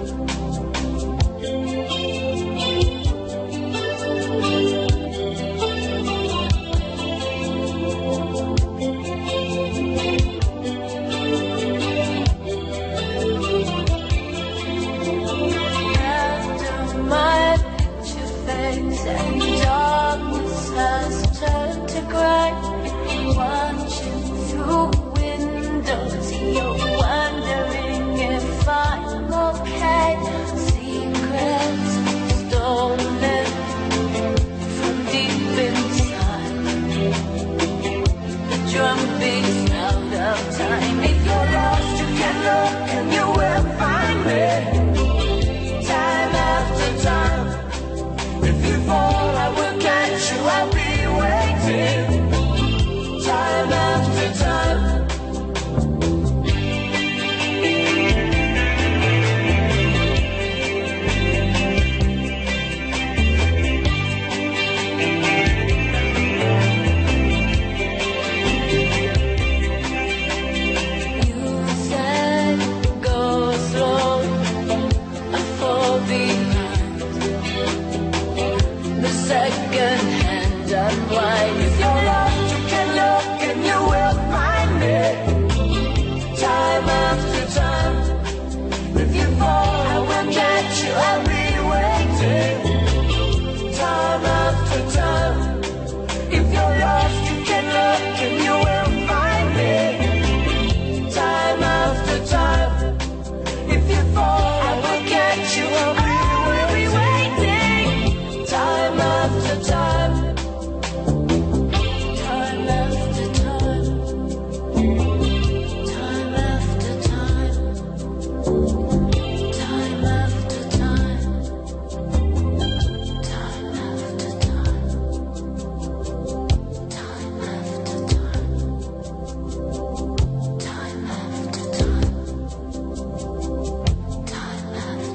After my picture fades and darkness has turned to gray, watching through windows, you're wondering if I'm okay. Secrets stolen from deep inside. The drumbeat sound of time. If you're lost, you can look and you will find me. Time after time. If you fall, I will catch you. I'll be waiting. Time after time. You said go slow. Time after time, time after time, time after time, time after time, time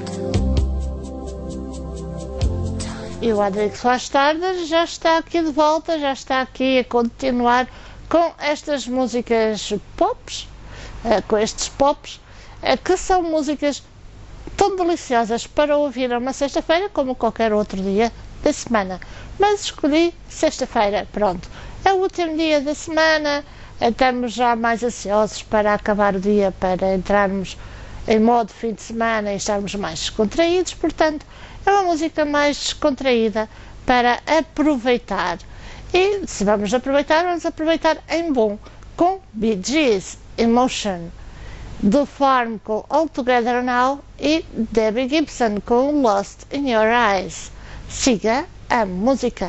after. E o Adrix Faz Tarde já está aqui de volta, já está aqui a continuar com estas músicas pops, com estes pops, que são músicas tão deliciosas para ouvir a uma sexta-feira como qualquer outro dia da semana. Mas escolhi sexta-feira, pronto. É o último dia da semana, estamos já mais ansiosos para acabar o dia, para entrarmos em modo fim de semana e estarmos mais descontraídos, portanto, é uma música mais descontraída para aproveitar. E se vamos aproveitar em bom, com Bee Gees, Emotion, The Farm com All Together Now e Debbie Gibson com Lost in Your Eyes. Siga a música.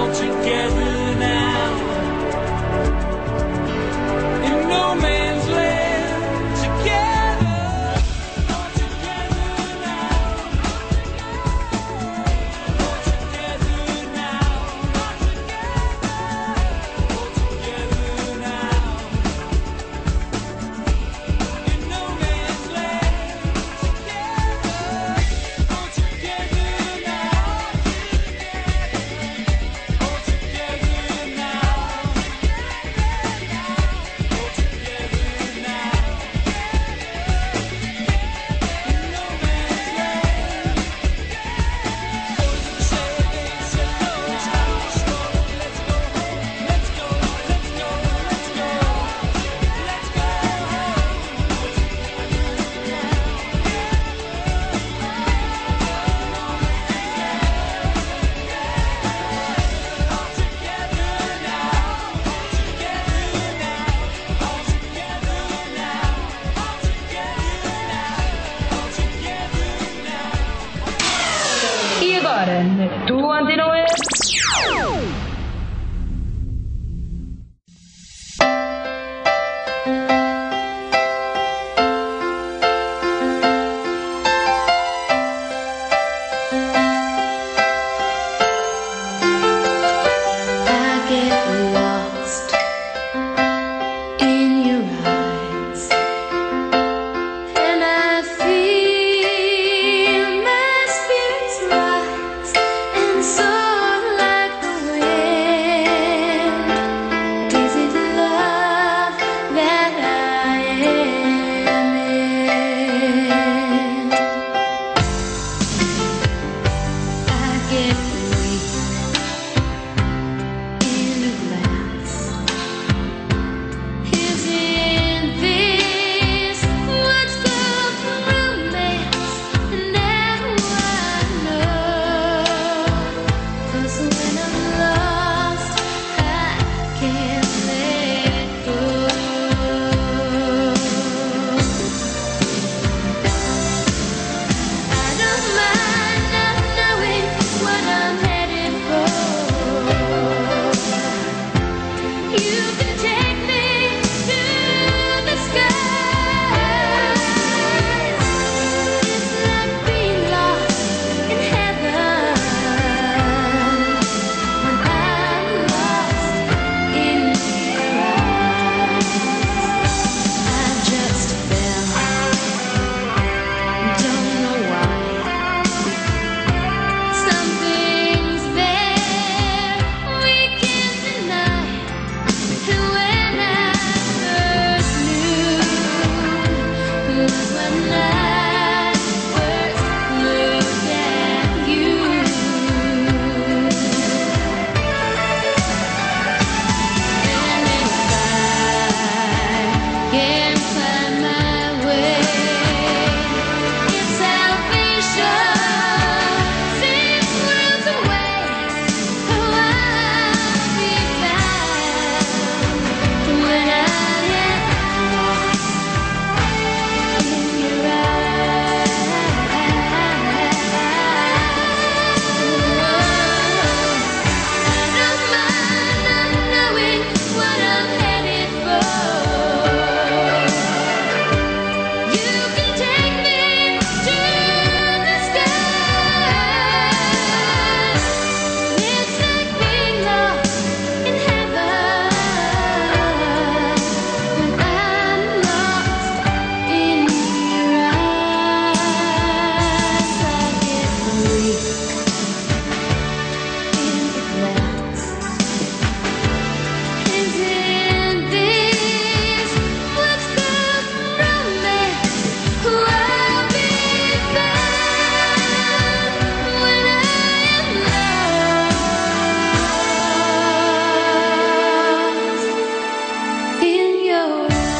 all together now. In no man's land, together, all together now. All together now. All together now. In no man's land, together, all together now. All together now. All together now. In no man's land. Boys say they said no, it's not the story. Let's go home. Let's go. Let's go. Let's go. Let's go home. All together now. All together now. All together now. All together now. All together now. E agora, na tua Antena Web? I get lost in your eyes, and I feel my spirits rise and soar like the wind. Is it love that I am in? I get weak in a glass. Isn't this what's good for romance? And now I know, 'cause when I'm lost, I can't let go. I don't mind not knowing what I'm headed for. You can take me to the skies. It's like being lost in heaven when I'm lost in your eyes. I just fell, don't know why. Something's there we can't deny. And when I first knew was when I first looked at you. And if I can't find my way, it's salvation seems worlds away. Oh, I'll be found when I am lost in your eyes. I don't mind not knowing what I'm headed for. You can take me to the skies. It's like being lost in heaven when I'm lost in your eyes. I get weak in the glass. Isn't this what's good for romance? I'll be found when I am lost in your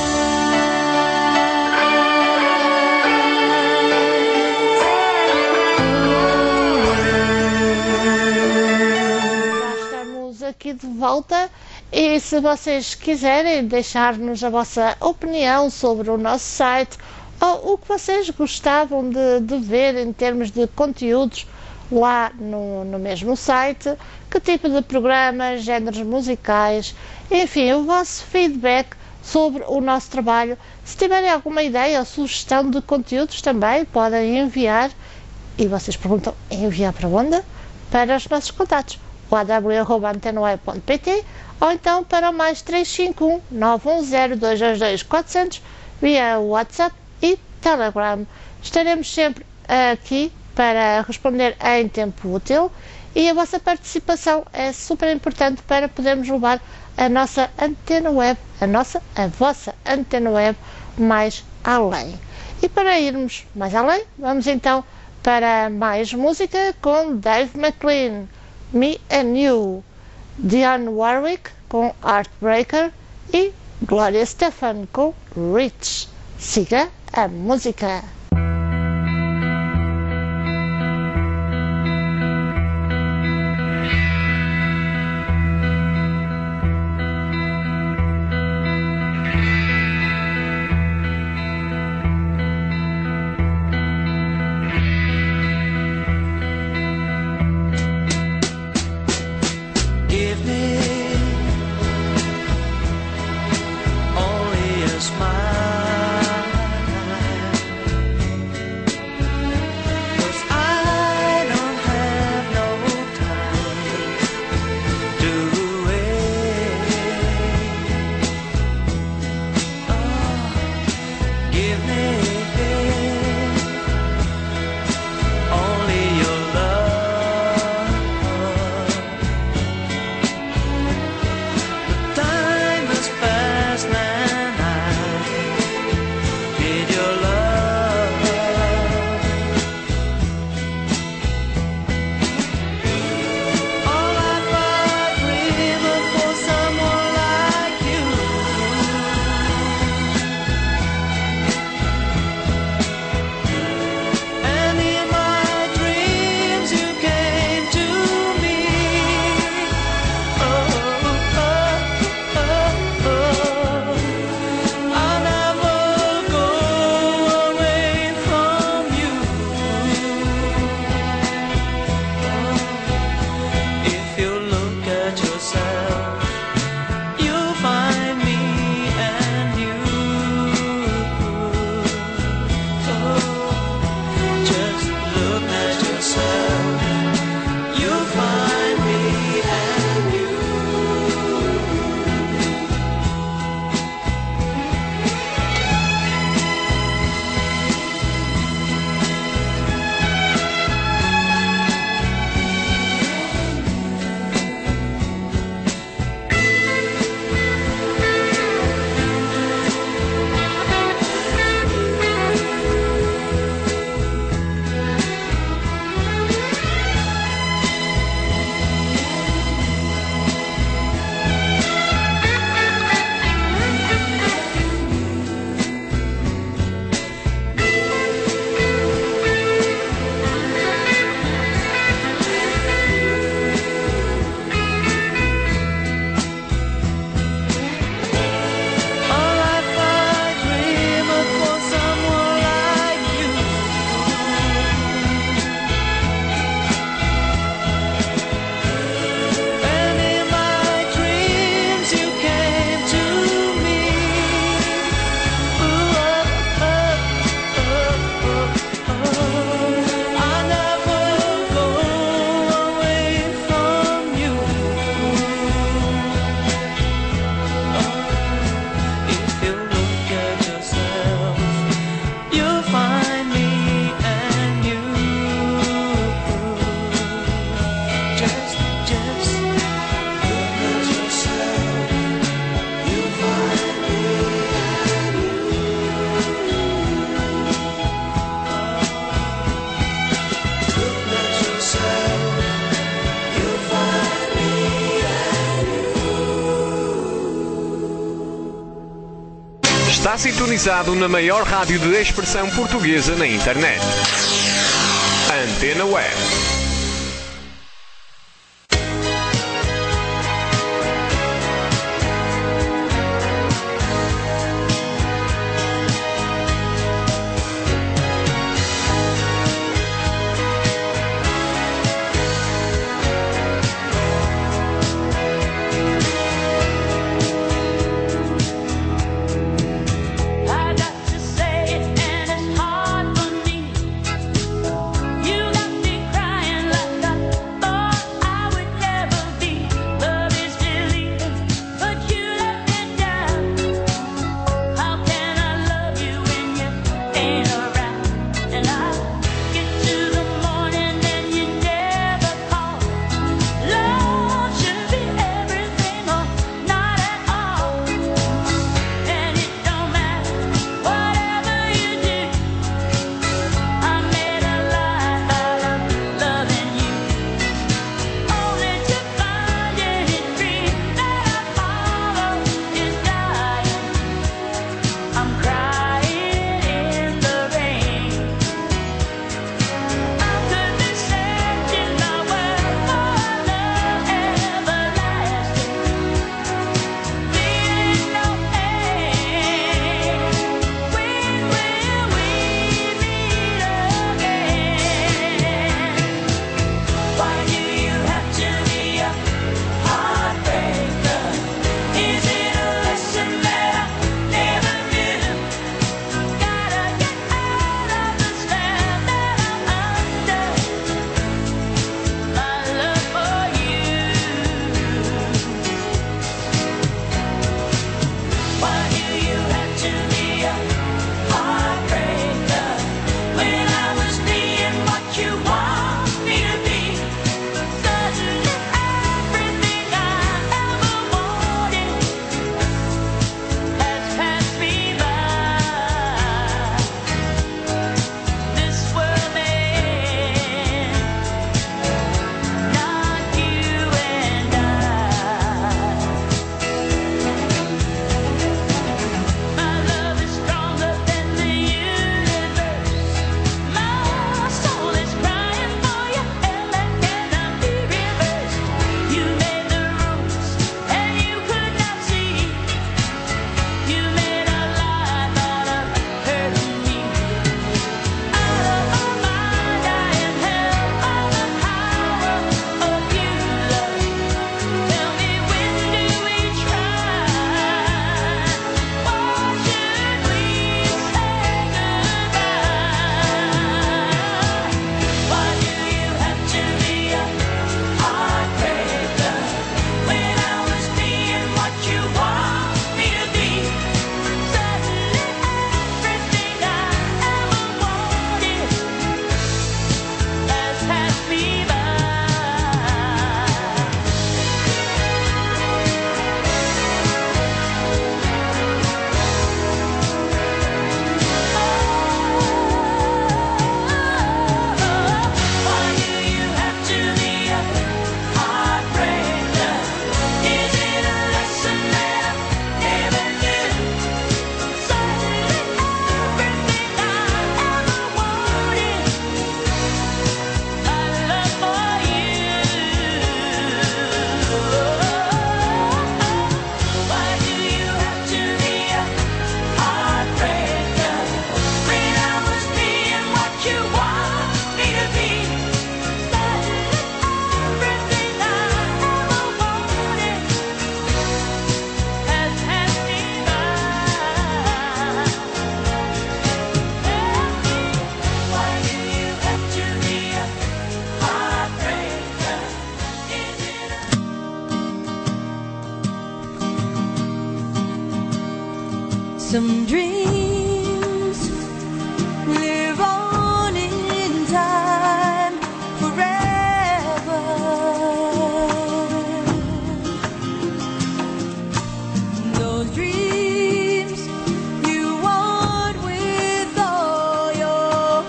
Já estamos aqui de volta e se vocês quiserem deixar-nos a vossa opinião sobre o nosso site ou o que vocês gostavam de ver em termos de conteúdos lá no mesmo site que tipo de programas, géneros musicais, enfim, o vosso feedback sobre o nosso trabalho. Se tiverem alguma ideia ou sugestão de conteúdos também podem enviar, e vocês perguntam, enviar para onde? Para os nossos contatos, o aw@antenoe.pt ou então para o mais 351 910 222 400 via WhatsApp e Telegram. Estaremos sempre aqui para responder em tempo útil e a vossa participação é super importante para podermos levar a nossa antena web, a vossa antena web mais além. E para irmos mais além, vamos então para mais música com Dave McLean, Me and You, Dionne Warwick com Heartbreaker e Gloria Estefan com Rich. Siga a música. Give me only a smile, 'cause I don't have no time to wait. Oh, give me only your love. Time has passed and I need your love. All I've got dreaming for someone like you. And in my dreams you came to me. Oh, oh, oh, oh. I'll never go away from you. If you look at yourself, you'll find me and you. Oh, just look at yourself, you'll find me and you. All I've got dreaming for someone like you. And in my dreams you came to me. Ooh, oh, oh, oh, oh. I'll never go away from you. If you look at yourself, you'll find me and you. Just look at yourself, you'll find me and you. Look at yourself, you'll find me and you. Está sintonizado na maior rádio de expressão portuguesa na internet. Antena Web. Some dreams live on in time forever. Those dreams you want with all your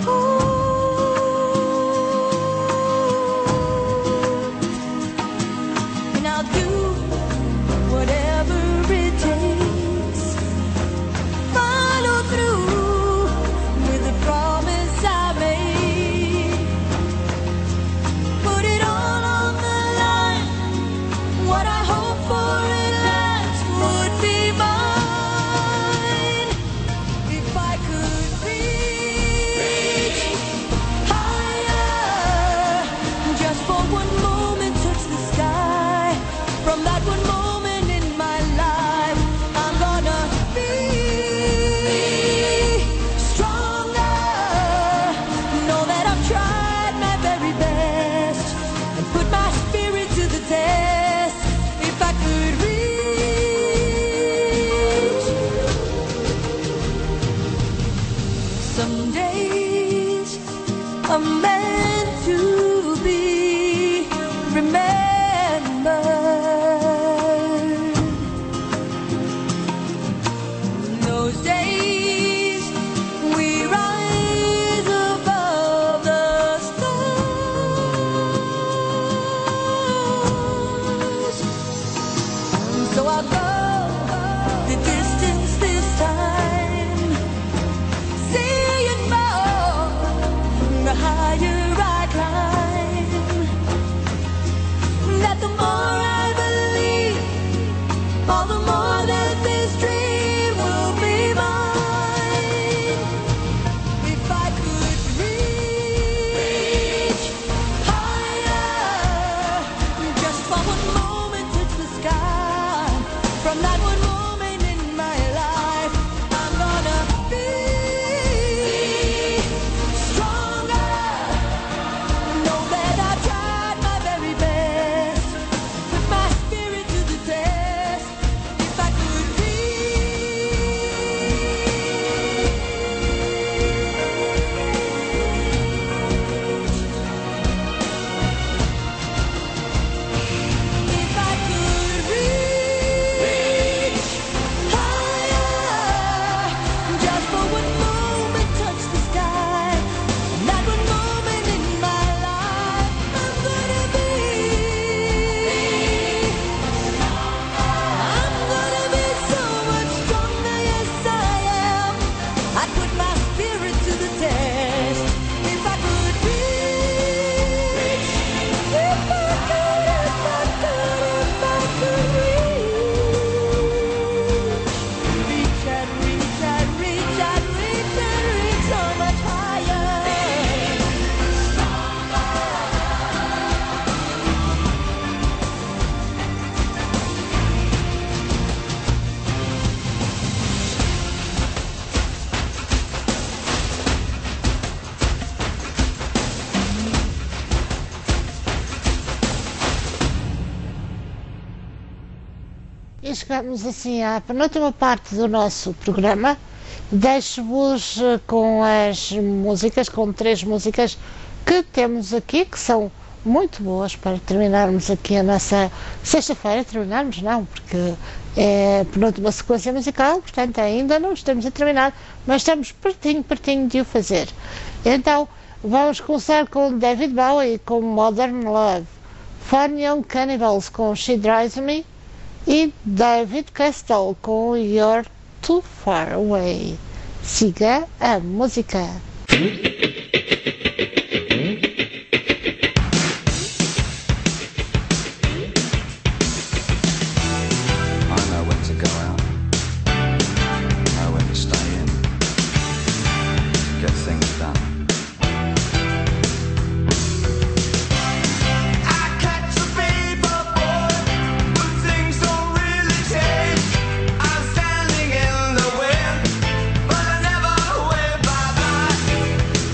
heart. And I'll do whatever it takes. Follow through with the promise I made. Put it all on the line. What I hope for at last would be mine. If I could reach higher, just for one moment touch the sky. From that one moment in my life, I'm gonna be stronger. Know that I've tried my very best and put my spirit to the test. If I could reach, some days are meant to be remembered. Those days we rise above the stars. So I'll go the distance this time, seeing more the higher I climb. That the more I believe, all the more that this dream will be mine. If I could reach higher, just for one moment touch the sky. From that one moment in my life, I'm gonna be stronger. Know that I've tried my very best. Put my spirit to the test. If I could if I could reach higher, just for one moment touch the sky. That one moment in my life, I'm gonna be so much stronger. Yes, I am. I put my spirit to the test. If I could reach, if I could reach and reach and reach and reach and reach so much higher. E chegamos assim à penúltima parte do nosso programa. Deixo-vos com as músicas, com 3 músicas que temos aqui, que são muito boas para terminarmos aqui a nossa sexta-feira. Terminarmos não, porque é a penúltima sequência musical, portanto ainda não estamos a terminar, mas estamos pertinho de o fazer. Então vamos começar com David Bowie com Modern Love, Fun Young Cannibals com She Drives Me e David Castell com You're Too Far Away. Siga a música. I know when to go out, know when to stay in, get things done. Standing in the wind, but I never went bye-bye.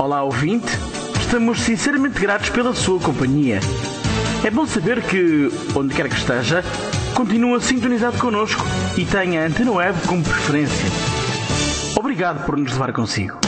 Olá, ouvinte. Estamos sinceramente gratos pela sua companhia. É bom saber que, onde quer que esteja, continua sintonizado connosco e tenha a Antena Web como preferência. Obrigado por nos levar consigo.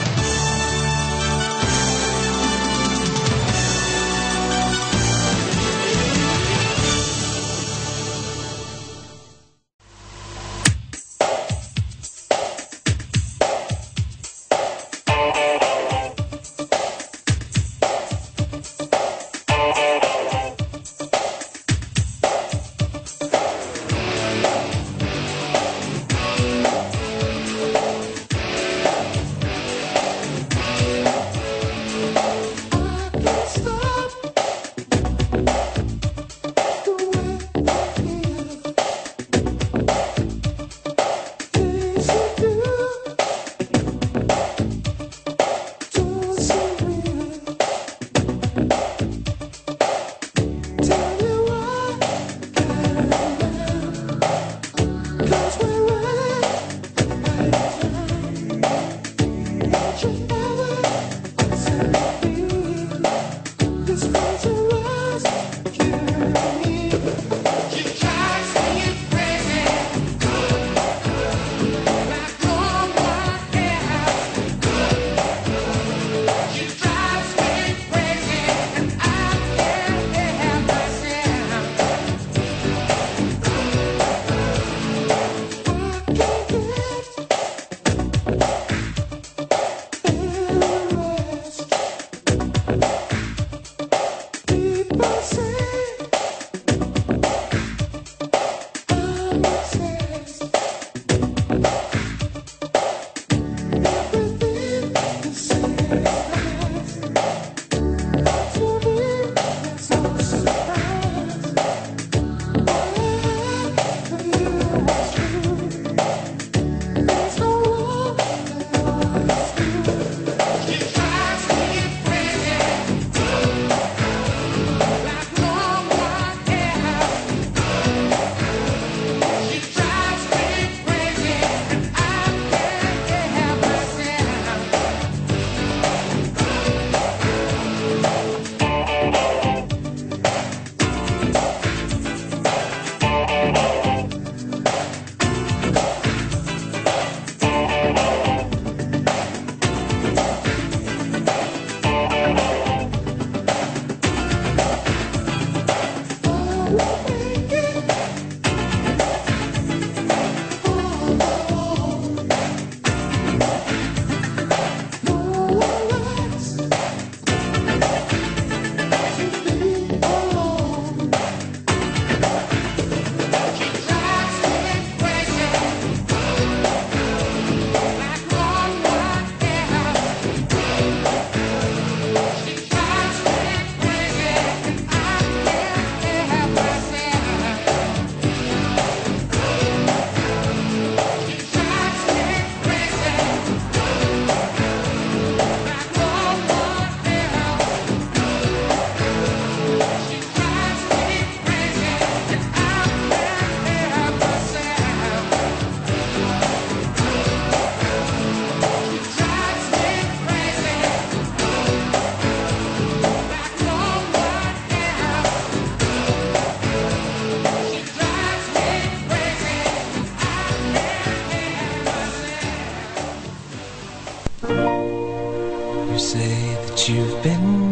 You say that you've been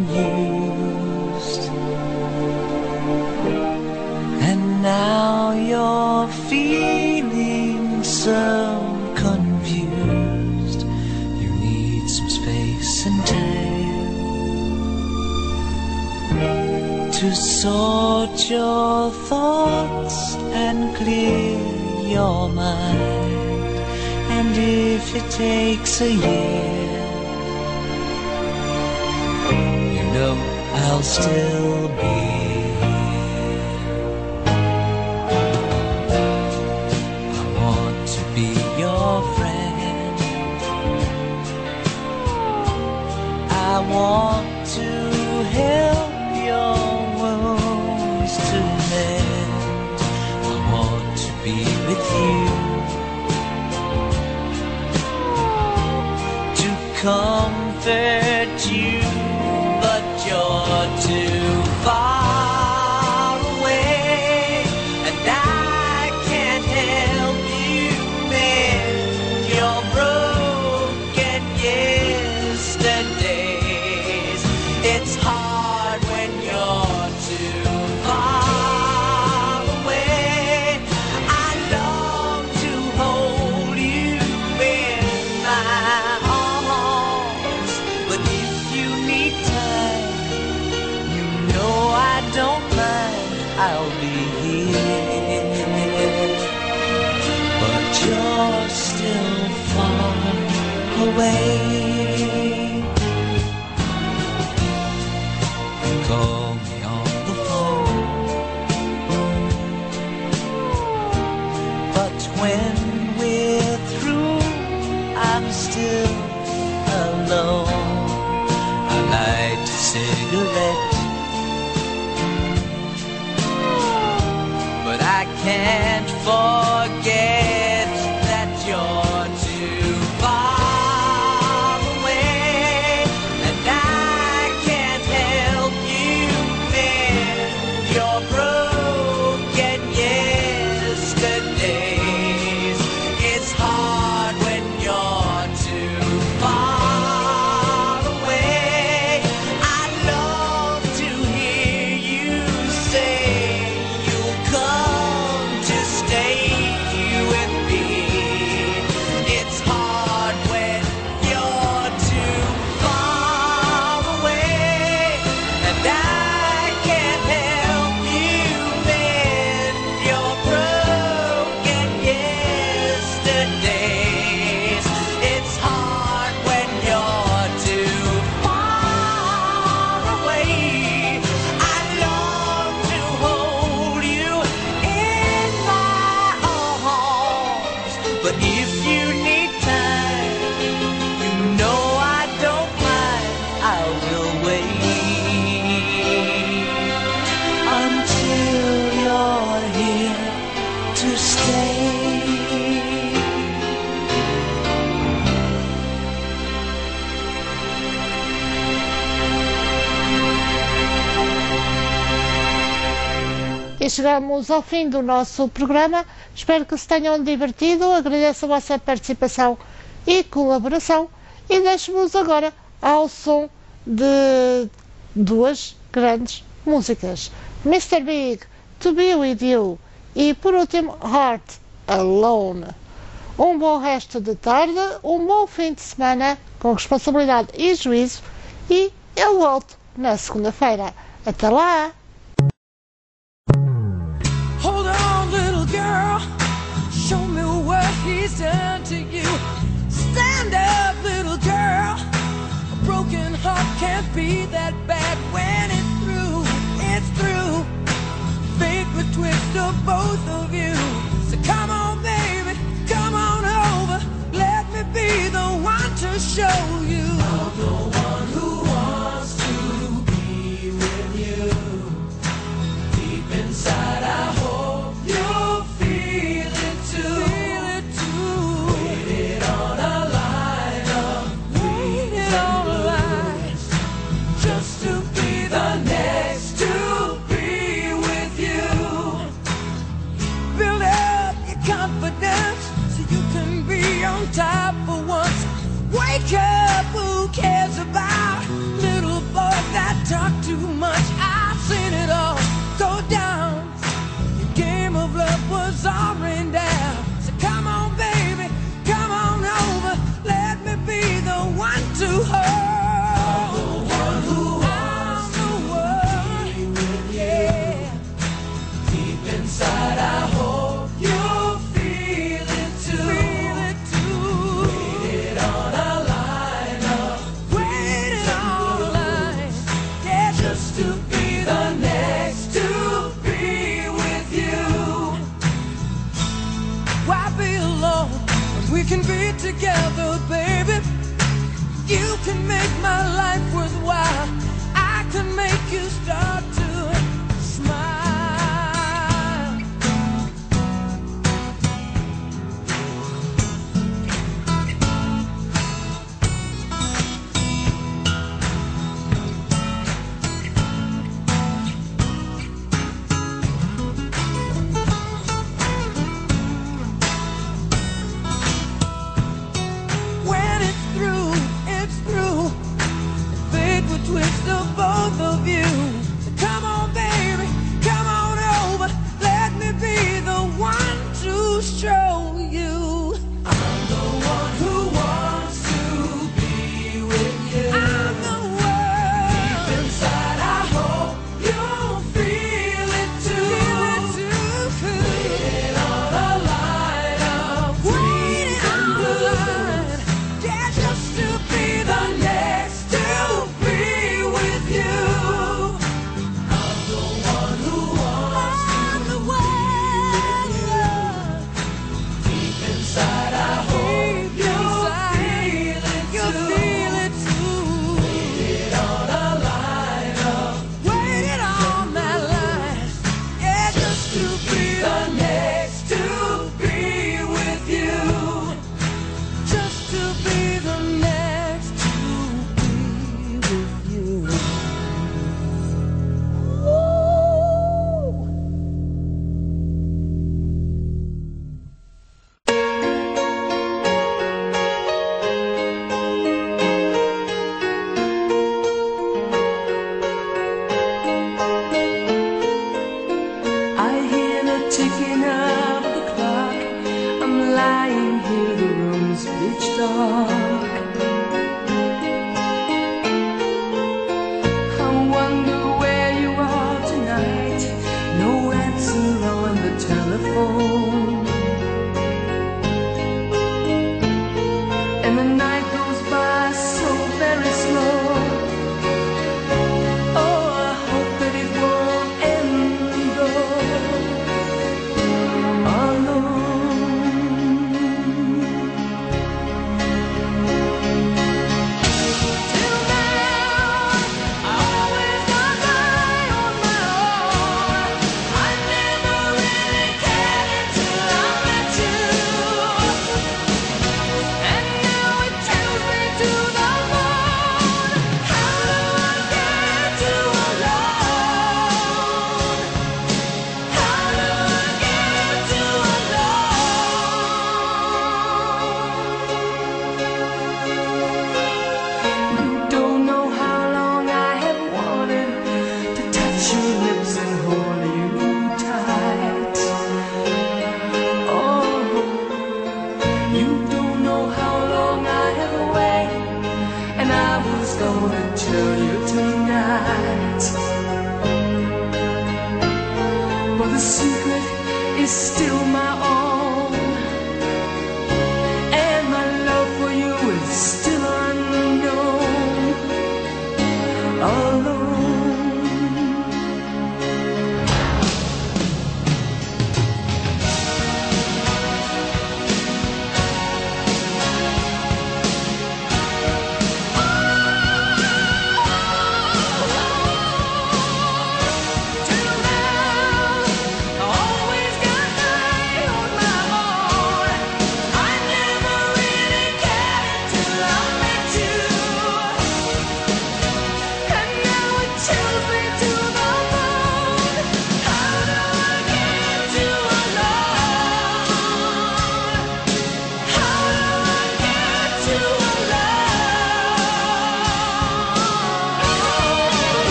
used, and now you're feeling so confused. You need some space and time to sort your thoughts and clear your mind. And if it takes a year, I'll still be here. I want to be your friend. I want to help your wounds to mend. I want to be with you, to come comfort you, but you're too far away, and I can't help you mend your broken yesterdays. It's hard when you're too far away. I long to hold you in my arms, but if you need time, you know I don't mind. I'll be here, but you're still far away. Call me on the phone, but when we're through, I'm still alone. I light a cigarette, but I can't forget that you're too far away, and I can't help you mend your broken yesterdays. It's hard when you're too far away. I love to hear you say you'll come to stay with me. It's hard when you're too far away, and I can't help you mend your broken yesterdays. It's hard when you're too far away. I long to hold you in my arms, but if you need time, you know I don't mind. I will wait until you're here to stay. E chegamos ao fim do nosso programa. Espero que se tenham divertido. Agradeço a vossa participação e colaboração. E deixo-vos agora ao som de duas grandes músicas: Mr. Big, To Be With You, e por último Heart Alone. Um bom resto de tarde, um bom fim de semana com responsabilidade e juízo, e eu volto na segunda-feira. Até lá! Hold on, little girl. Show me what he's done to you. Stand up, little girl. A broken heart can't be that bad when it's through. It's through. Fate would twist of both of you. So come on, baby, come on over. Let me be the one to show you. I'm the one who wants to be with you. Deep inside, I hope you'll feel it too. Feel it too. Waited on a line of waited on a line just to be the next to be with you. Build up your confidence so you can be on top for once. Wake up.